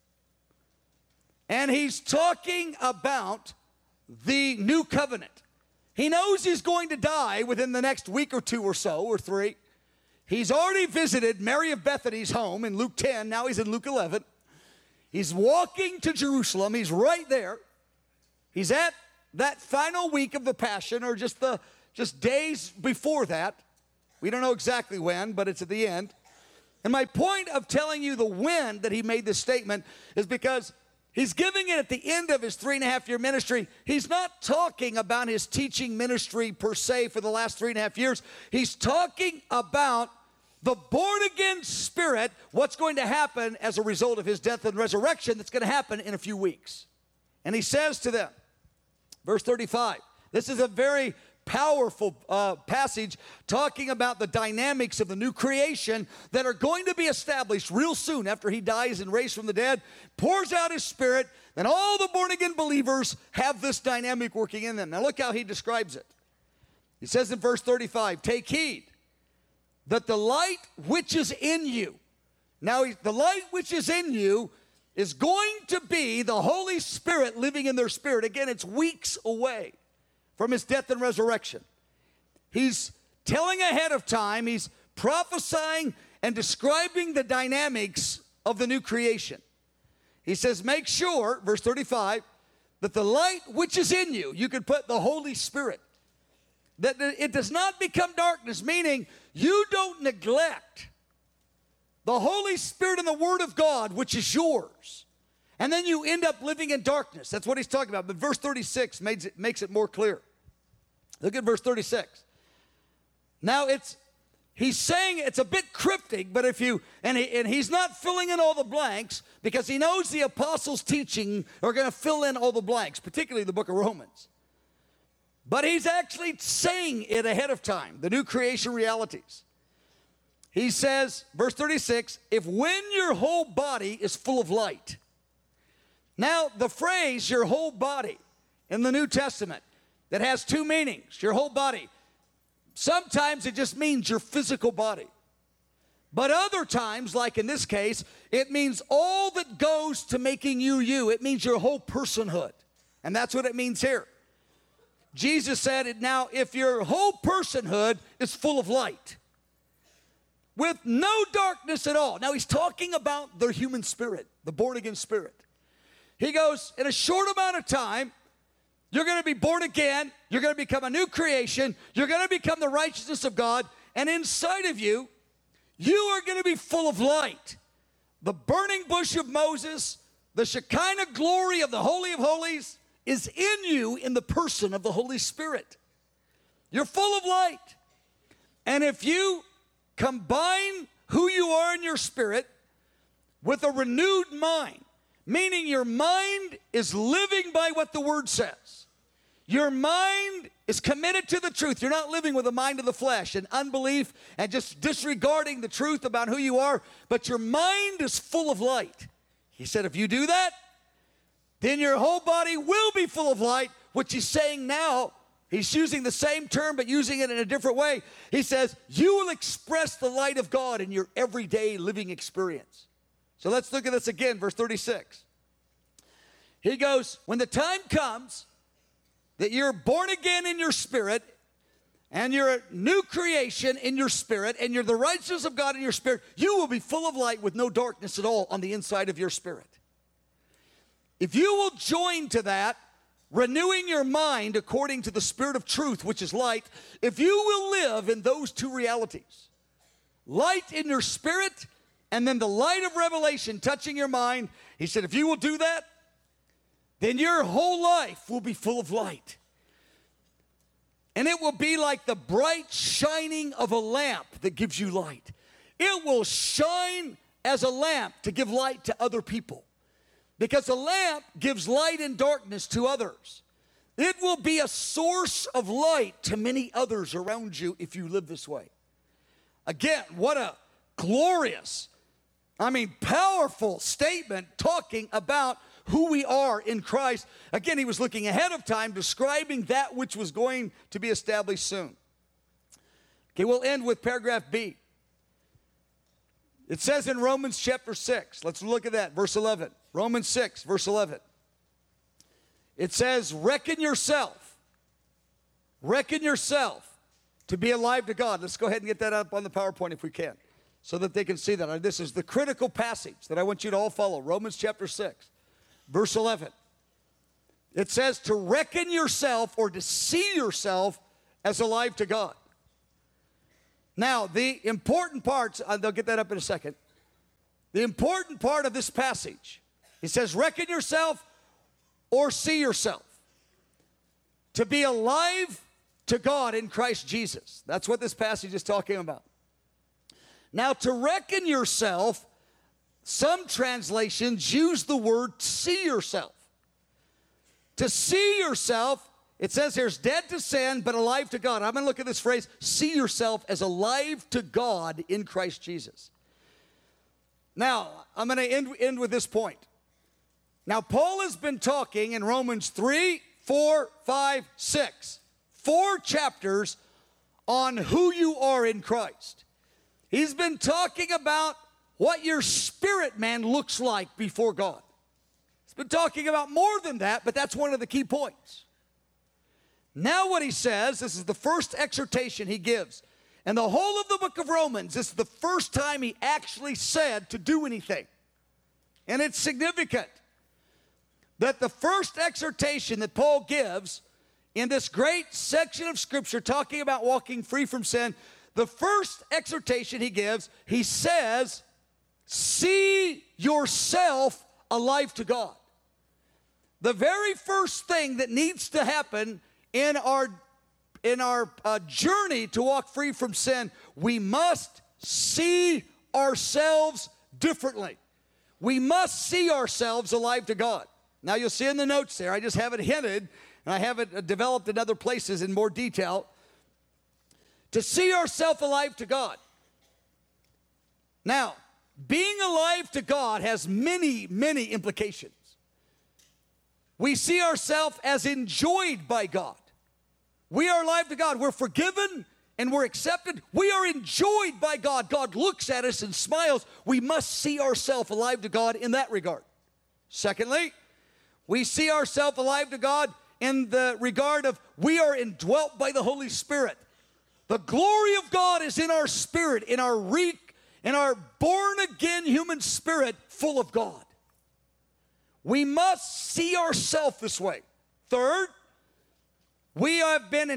And he's talking about the new covenant. He knows he's going to die within the next week or two or so, or three. He's already visited Mary of Bethany's home in Luke 10. Now he's in Luke 11. He's walking to Jerusalem. He's right there. He's at that final week of the Passion, or just days before that. We don't know exactly when, but it's at the end. And my point of telling you the when that he made this statement is because he's giving it at the end of his 3.5-year ministry. He's not talking about his teaching ministry per se for the last 3.5 years. He's talking about the born-again spirit, what's going to happen as a result of his death and resurrection that's going to happen in a few weeks. And he says to them, verse 35, this is a very powerful passage talking about the dynamics of the new creation that are going to be established real soon after he dies and raised from the dead, pours out his spirit, and all the born-again believers have this dynamic working in them. Now look how he describes it. He says in verse 35, take heed that the light which is in you. Now the light which is in you is going to be the Holy Spirit living in their spirit. Again, it's weeks away from his death and resurrection. He's telling ahead of time, he's prophesying and describing the dynamics of the new creation. He says, make sure, verse 35, that the light which is in you, you could put the Holy Spirit, that it does not become darkness, meaning you don't neglect the Holy Spirit and the Word of God, which is yours. And then you end up living in darkness. That's what he's talking about. But verse 36 makes it more clear. Look at verse 36. Now he's saying it's a bit cryptic, but he's not filling in all the blanks because he knows the apostles' teaching are going to fill in all the blanks, particularly the book of Romans. But he's actually saying it ahead of time, the new creation realities. He says, verse 36, if when your whole body is full of light. Now, the phrase, your whole body, in the New Testament, that has two meanings, your whole body. Sometimes it just means your physical body. But other times, like in this case, it means all that goes to making you you. It means your whole personhood. And that's what it means here. Jesus said it now, if your whole personhood is full of light, with no darkness at all. Now he's talking about the human spirit, the born-again spirit. He goes, in a short amount of time, you're going to be born again, you're going to become a new creation, you're going to become the righteousness of God, and inside of you, you are going to be full of light. The burning bush of Moses, the Shekinah glory of the Holy of Holies is in you in the person of the Holy Spirit. You're full of light. And if you combine who you are in your spirit with a renewed mind, meaning your mind is living by what the Word says. Your mind is committed to the truth. You're not living with the mind of the flesh and unbelief and just disregarding the truth about who you are, but your mind is full of light. He said, if you do that, then your whole body will be full of light, which he's saying now. He's using the same term, but using it in a different way. He says, you will express the light of God in your everyday living experience. So let's look at this again, verse 36. He goes, when the time comes that you're born again in your spirit, and you're a new creation in your spirit, and you're the righteousness of God in your spirit, you will be full of light with no darkness at all on the inside of your spirit. If you will join to that, renewing your mind according to the spirit of truth, which is light, if you will live in those two realities, light in your spirit and then the light of revelation touching your mind, he said, if you will do that, then your whole life will be full of light. And it will be like the bright shining of a lamp that gives you light. It will shine as a lamp to give light to other people. Because a lamp gives light in darkness to others. It will be a source of light to many others around you if you live this way. Again, what a glorious, powerful statement talking about who we are in Christ. Again, he was looking ahead of time, describing that which was going to be established soon. Okay, we'll end with paragraph B. It says in Romans chapter 6, let's look at that, verse 11. Romans 6, verse 11. It says, reckon yourself to be alive to God. Let's go ahead and get that up on the PowerPoint if we can, so that they can see that. This is the critical passage that I want you to all follow. Romans chapter 6, verse 11. It says to reckon yourself or to see yourself as alive to God. Now, the important parts, they'll get that up in a second. The important part of this passage, it says reckon yourself or see yourself to be alive to God in Christ Jesus. That's what this passage is talking about. Now, to reckon yourself, some translations use the word see yourself. To see yourself, it says there's dead to sin, but alive to God. I'm going to look at this phrase, see yourself as alive to God in Christ Jesus. Now, I'm going to end with this point. Now, Paul has been talking in Romans 3, 4, 5, 6, 4 chapters on who you are in Christ. He's been talking about what your spirit man looks like before God. He's been talking about more than that, but that's one of the key points. Now what he says, this is the first exhortation he gives. And the whole of the book of Romans, this is the first time he actually said to do anything. And it's significant that the first exhortation that Paul gives in this great section of Scripture talking about walking free from sin, the first exhortation he gives, he says, see yourself alive to God. The very first thing that needs to happen in our journey to walk free from sin, we must see ourselves differently. We must see ourselves alive to God. Now you'll see in the notes there, I just have it hinted, and I have it developed in other places in more detail. To see ourselves alive to God. Now, being alive to God has many, many implications. We see ourselves as enjoyed by God. We are alive to God. We're forgiven and we're accepted. We are enjoyed by God. God looks at us and smiles. We must see ourselves alive to God in that regard. Secondly, we see ourselves alive to God in the regard of we are indwelt by the Holy Spirit. The glory of God is in our spirit, in our born-again human spirit full of God. We must see ourselves this way. Third, we have been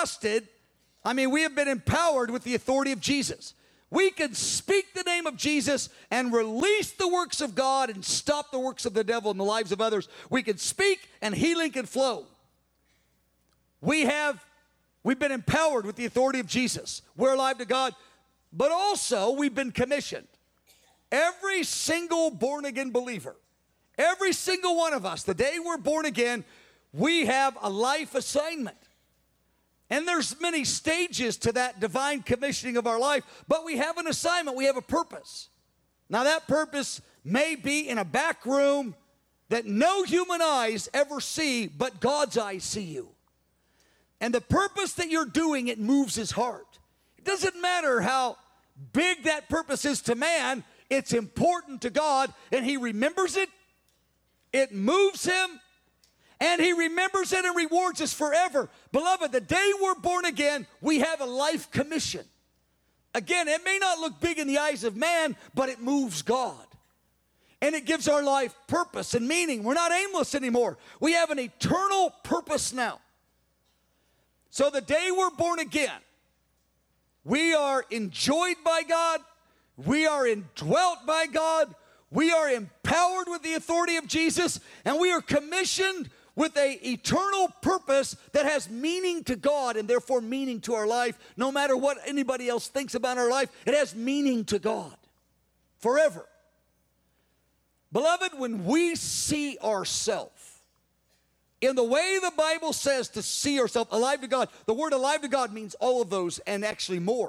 empowered with the authority of Jesus. We can speak the name of Jesus and release the works of God and stop the works of the devil in the lives of others. We can speak and healing can flow. We've been empowered with the authority of Jesus. We're alive to God, but also we've been commissioned. Every single born-again believer, every single one of us, the day we're born again, we have a life assignment. And there's many stages to that divine commissioning of our life, but we have an assignment, we have a purpose. Now that purpose may be in a back room that no human eyes ever see, but God's eyes see you. And the purpose that you're doing, it moves his heart. It doesn't matter how big that purpose is to man, it's important to God, and he remembers it, it moves him, and he remembers it and rewards us forever. Beloved, the day we're born again, we have a life commission. Again, it may not look big in the eyes of man, but it moves God. And it gives our life purpose and meaning. We're not aimless anymore. We have an eternal purpose now. So the day we're born again, we are enjoyed by God. We are indwelt by God. We are empowered with the authority of Jesus. And we are commissioned with an eternal purpose that has meaning to God and therefore meaning to our life. No matter what anybody else thinks about our life, it has meaning to God forever. Beloved, when we see ourselves in the way the Bible says to see ourselves alive to God, the word alive to God means all of those and actually more.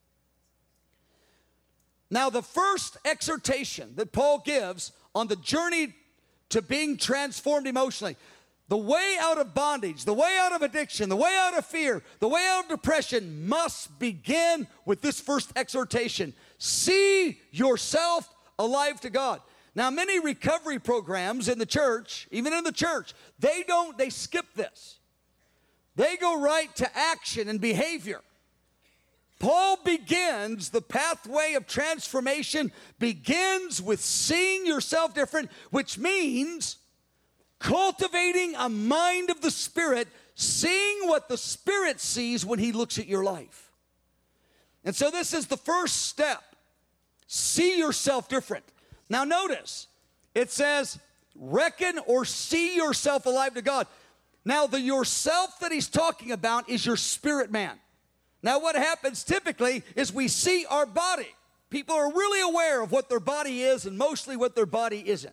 Now, the first exhortation that Paul gives on the journey to being transformed emotionally, the way out of bondage, the way out of addiction, the way out of fear, the way out of depression must begin with this first exhortation. See yourself alive to God. Now, many recovery programs in the church, even in the church, they skip this. They go right to action and behavior. Paul begins, the pathway of transformation begins with seeing yourself different, which means cultivating a mind of the Spirit, seeing what the Spirit sees when he looks at your life. And so this is the first step. See yourself different. Now notice, it says, reckon or see yourself alive to God. Now the yourself that he's talking about is your spirit man. Now what happens typically is we see our body. People are really aware of what their body is and mostly what their body isn't.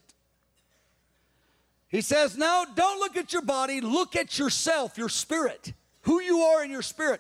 He says, no, don't look at your body, look at yourself, your spirit, who you are in your spirit.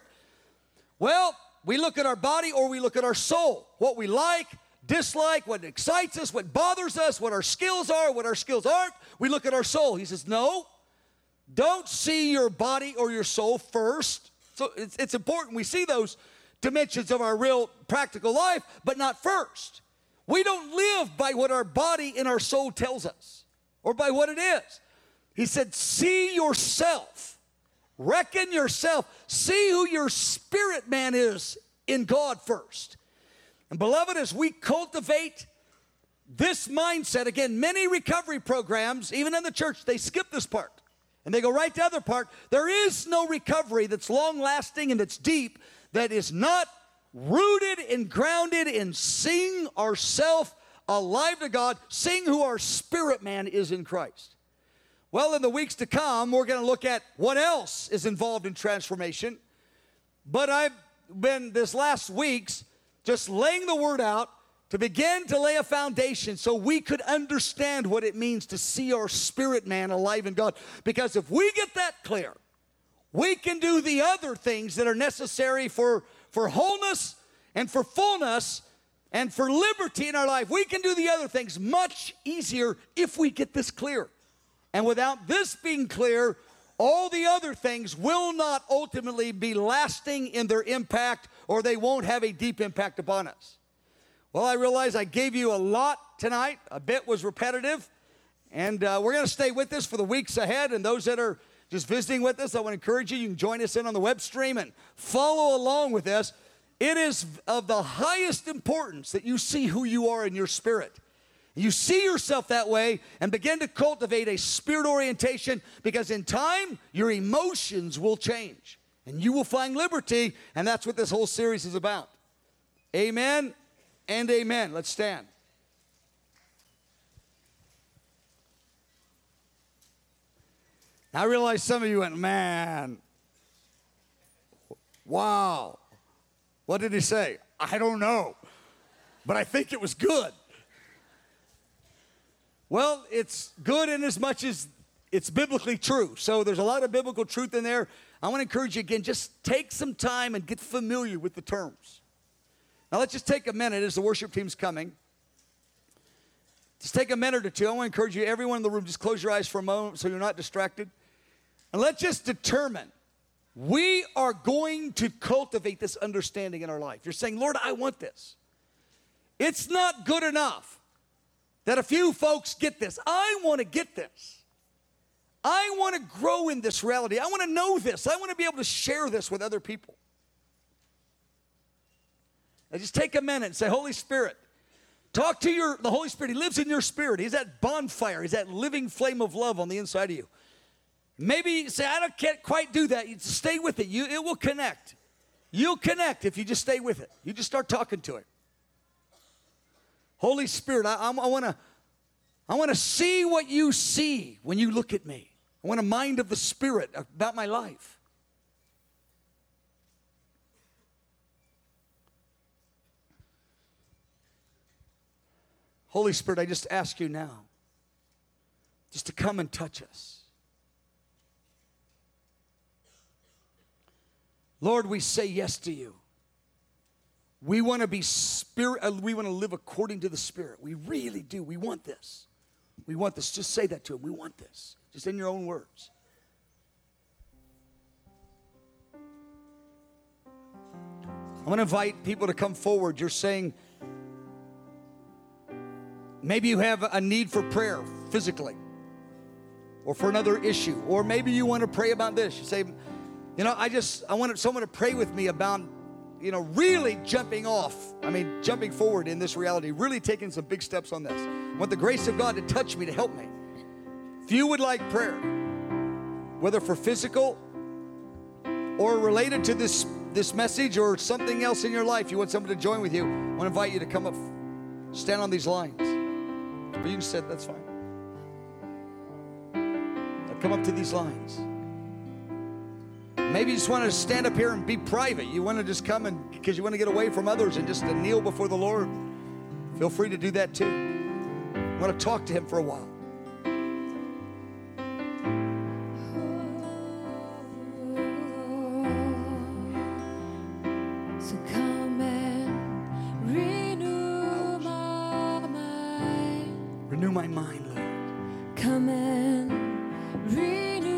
Well, we look at our body or we look at our soul, what we like, dislike, what excites us, what bothers us, what our skills are, what our skills aren't. We look at our soul. He says, no, don't see your body or your soul first. So it's important we see those dimensions of our real practical life, but not first. We don't live by what our body and our soul tells us or by what it is. He said, see yourself, reckon yourself, see who your spirit man is in God first. And beloved, as we cultivate this mindset, again, many recovery programs, even in the church, they skip this part. And they go right to the other part. There is no recovery that's long-lasting and that's deep that is not rooted and grounded in seeing ourselves alive to God, seeing who our spirit man is in Christ. Well, in the weeks to come, we're going to look at what else is involved in transformation. But I've been this last weeks just laying the word out to begin to lay a foundation so we could understand what it means to see our spirit man alive in God. Because if we get that clear, we can do the other things that are necessary for wholeness and for fullness and for liberty in our life. We can do the other things much easier if we get this clear. And without this being clear, all the other things will not ultimately be lasting in their impact, or they won't have a deep impact upon us. Well, I realize I gave you a lot tonight. A bit was repetitive. And we're going to stay with this for the weeks ahead. And those that are just visiting with us, I want to encourage you. You can join us in on the web stream and follow along with us. It is of the highest importance that you see who you are in your spirit. You see yourself that way and begin to cultivate a spirit orientation, because in time, your emotions will change. And you will find liberty. And that's what this whole series is about. Amen. And amen. Let's stand. I realize some of you went, man, wow. What did he say? I don't know, but I think it was good. Well, it's good in as much as it's biblically true. So there's a lot of biblical truth in there. I want to encourage you again, just take some time and get familiar with the terms. Now let's just take a minute as the worship team's coming. Just take a minute or two. I want to encourage you, everyone in the room, just close your eyes for a moment so you're not distracted. And let's just determine, we are going to cultivate this understanding in our life. You're saying, Lord, I want this. It's not good enough that a few folks get this. I want to get this. I want to grow in this reality. I want to know this. I want to be able to share this with other people. Now just take a minute and say, Holy Spirit, talk to the Holy Spirit. He lives in your spirit. He's that bonfire. He's that living flame of love on the inside of you. Maybe you say, can't quite do that. You stay with it. It will connect. You'll connect if you just stay with it. You just start talking to it. Holy Spirit, I want to see what you see when you look at me. I want a mind of the Spirit about my life. Holy Spirit, I just ask you now just to come and touch us. Lord, we say yes to you. We want to be we want to live according to the Spirit. We really do. We want this. We want this. Just say that to him. We want this. Just in your own words. I want to invite people to come forward. You're saying, maybe you have a need for prayer physically or for another issue. Or maybe you want to pray about this. You say, I wanted someone to pray with me about, really jumping forward in this reality, really taking some big steps on this. I want the grace of God to touch me, to help me. If you would like prayer, whether for physical or related to this message or something else in your life, you want someone to join with you, I want to invite you to come up, stand on these lines. Or you can sit, that's fine. Now come up to these lines. Maybe you just want to stand up here and be private. You want to just come because you want to get away from others and just to kneel before the Lord. Feel free to do that too. I want to talk to him for a while. So come and renew my mind. Renew my mind, Lord. Come and renew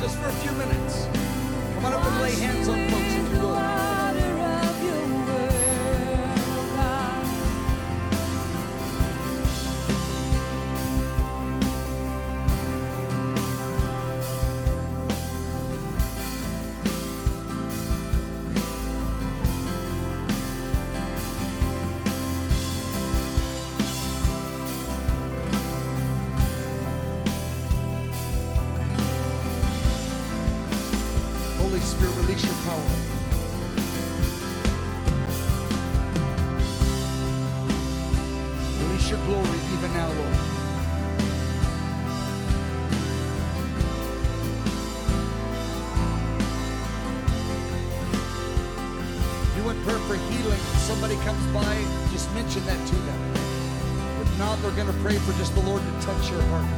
just for a few minutes. Come on up and lay hands on folks if you would. Holy Spirit, release your power. Release your glory even now, Lord. If you want prayer for healing, when somebody comes by, just mention that to them. If not, they're going to pray for just the Lord to touch your heart.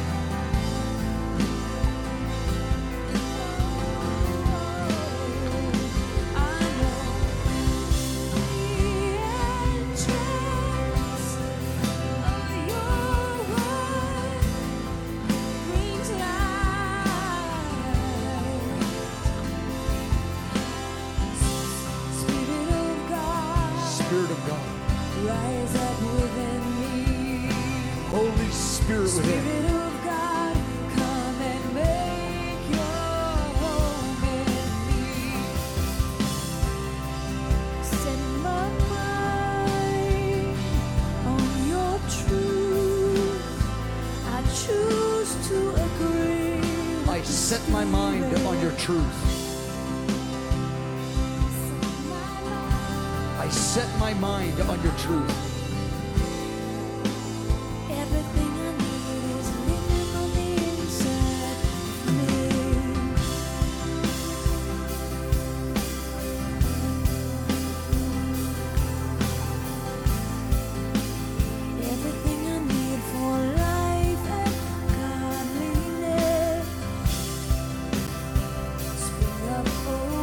Spirit of God, Rise up within me. Holy Spirit within. Spirit of God, come and make your home in me. Set my mind on your truth. I choose to agree. I set my mind on your truth. I set my mind on your truth. Everything I need is living on the inside of me. Everything I need for life and godliness. Spring up, oh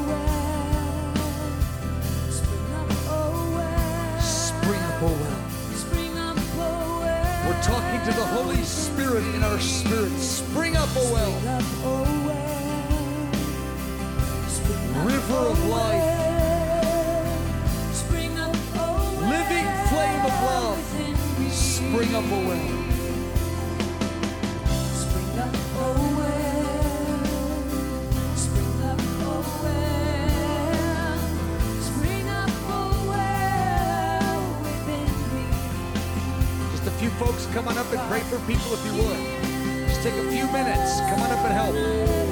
well. Spring up, oh well. Spring up, oh well. Spring up, oh well. We're talking to the Holy Spirit in our spirit. Spring up, oh well. Spring up, oh well. Spring up, River of oh life. well. Spring up, oh well. Living flame of love. Within me. Spring up, oh well. Spring up, oh well. Spring up, oh well. Spring up, oh well. Within me. Just a few folks, come on up and pray for people if you would. Just take a few minutes. Come on up and help.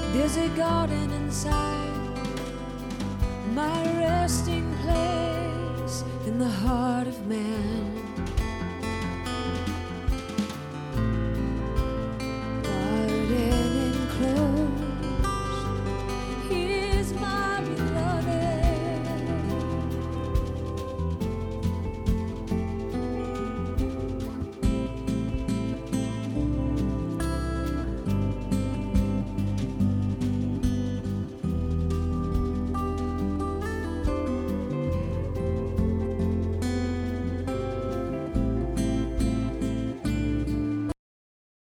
There's a garden inside, my resting place in the heart of man.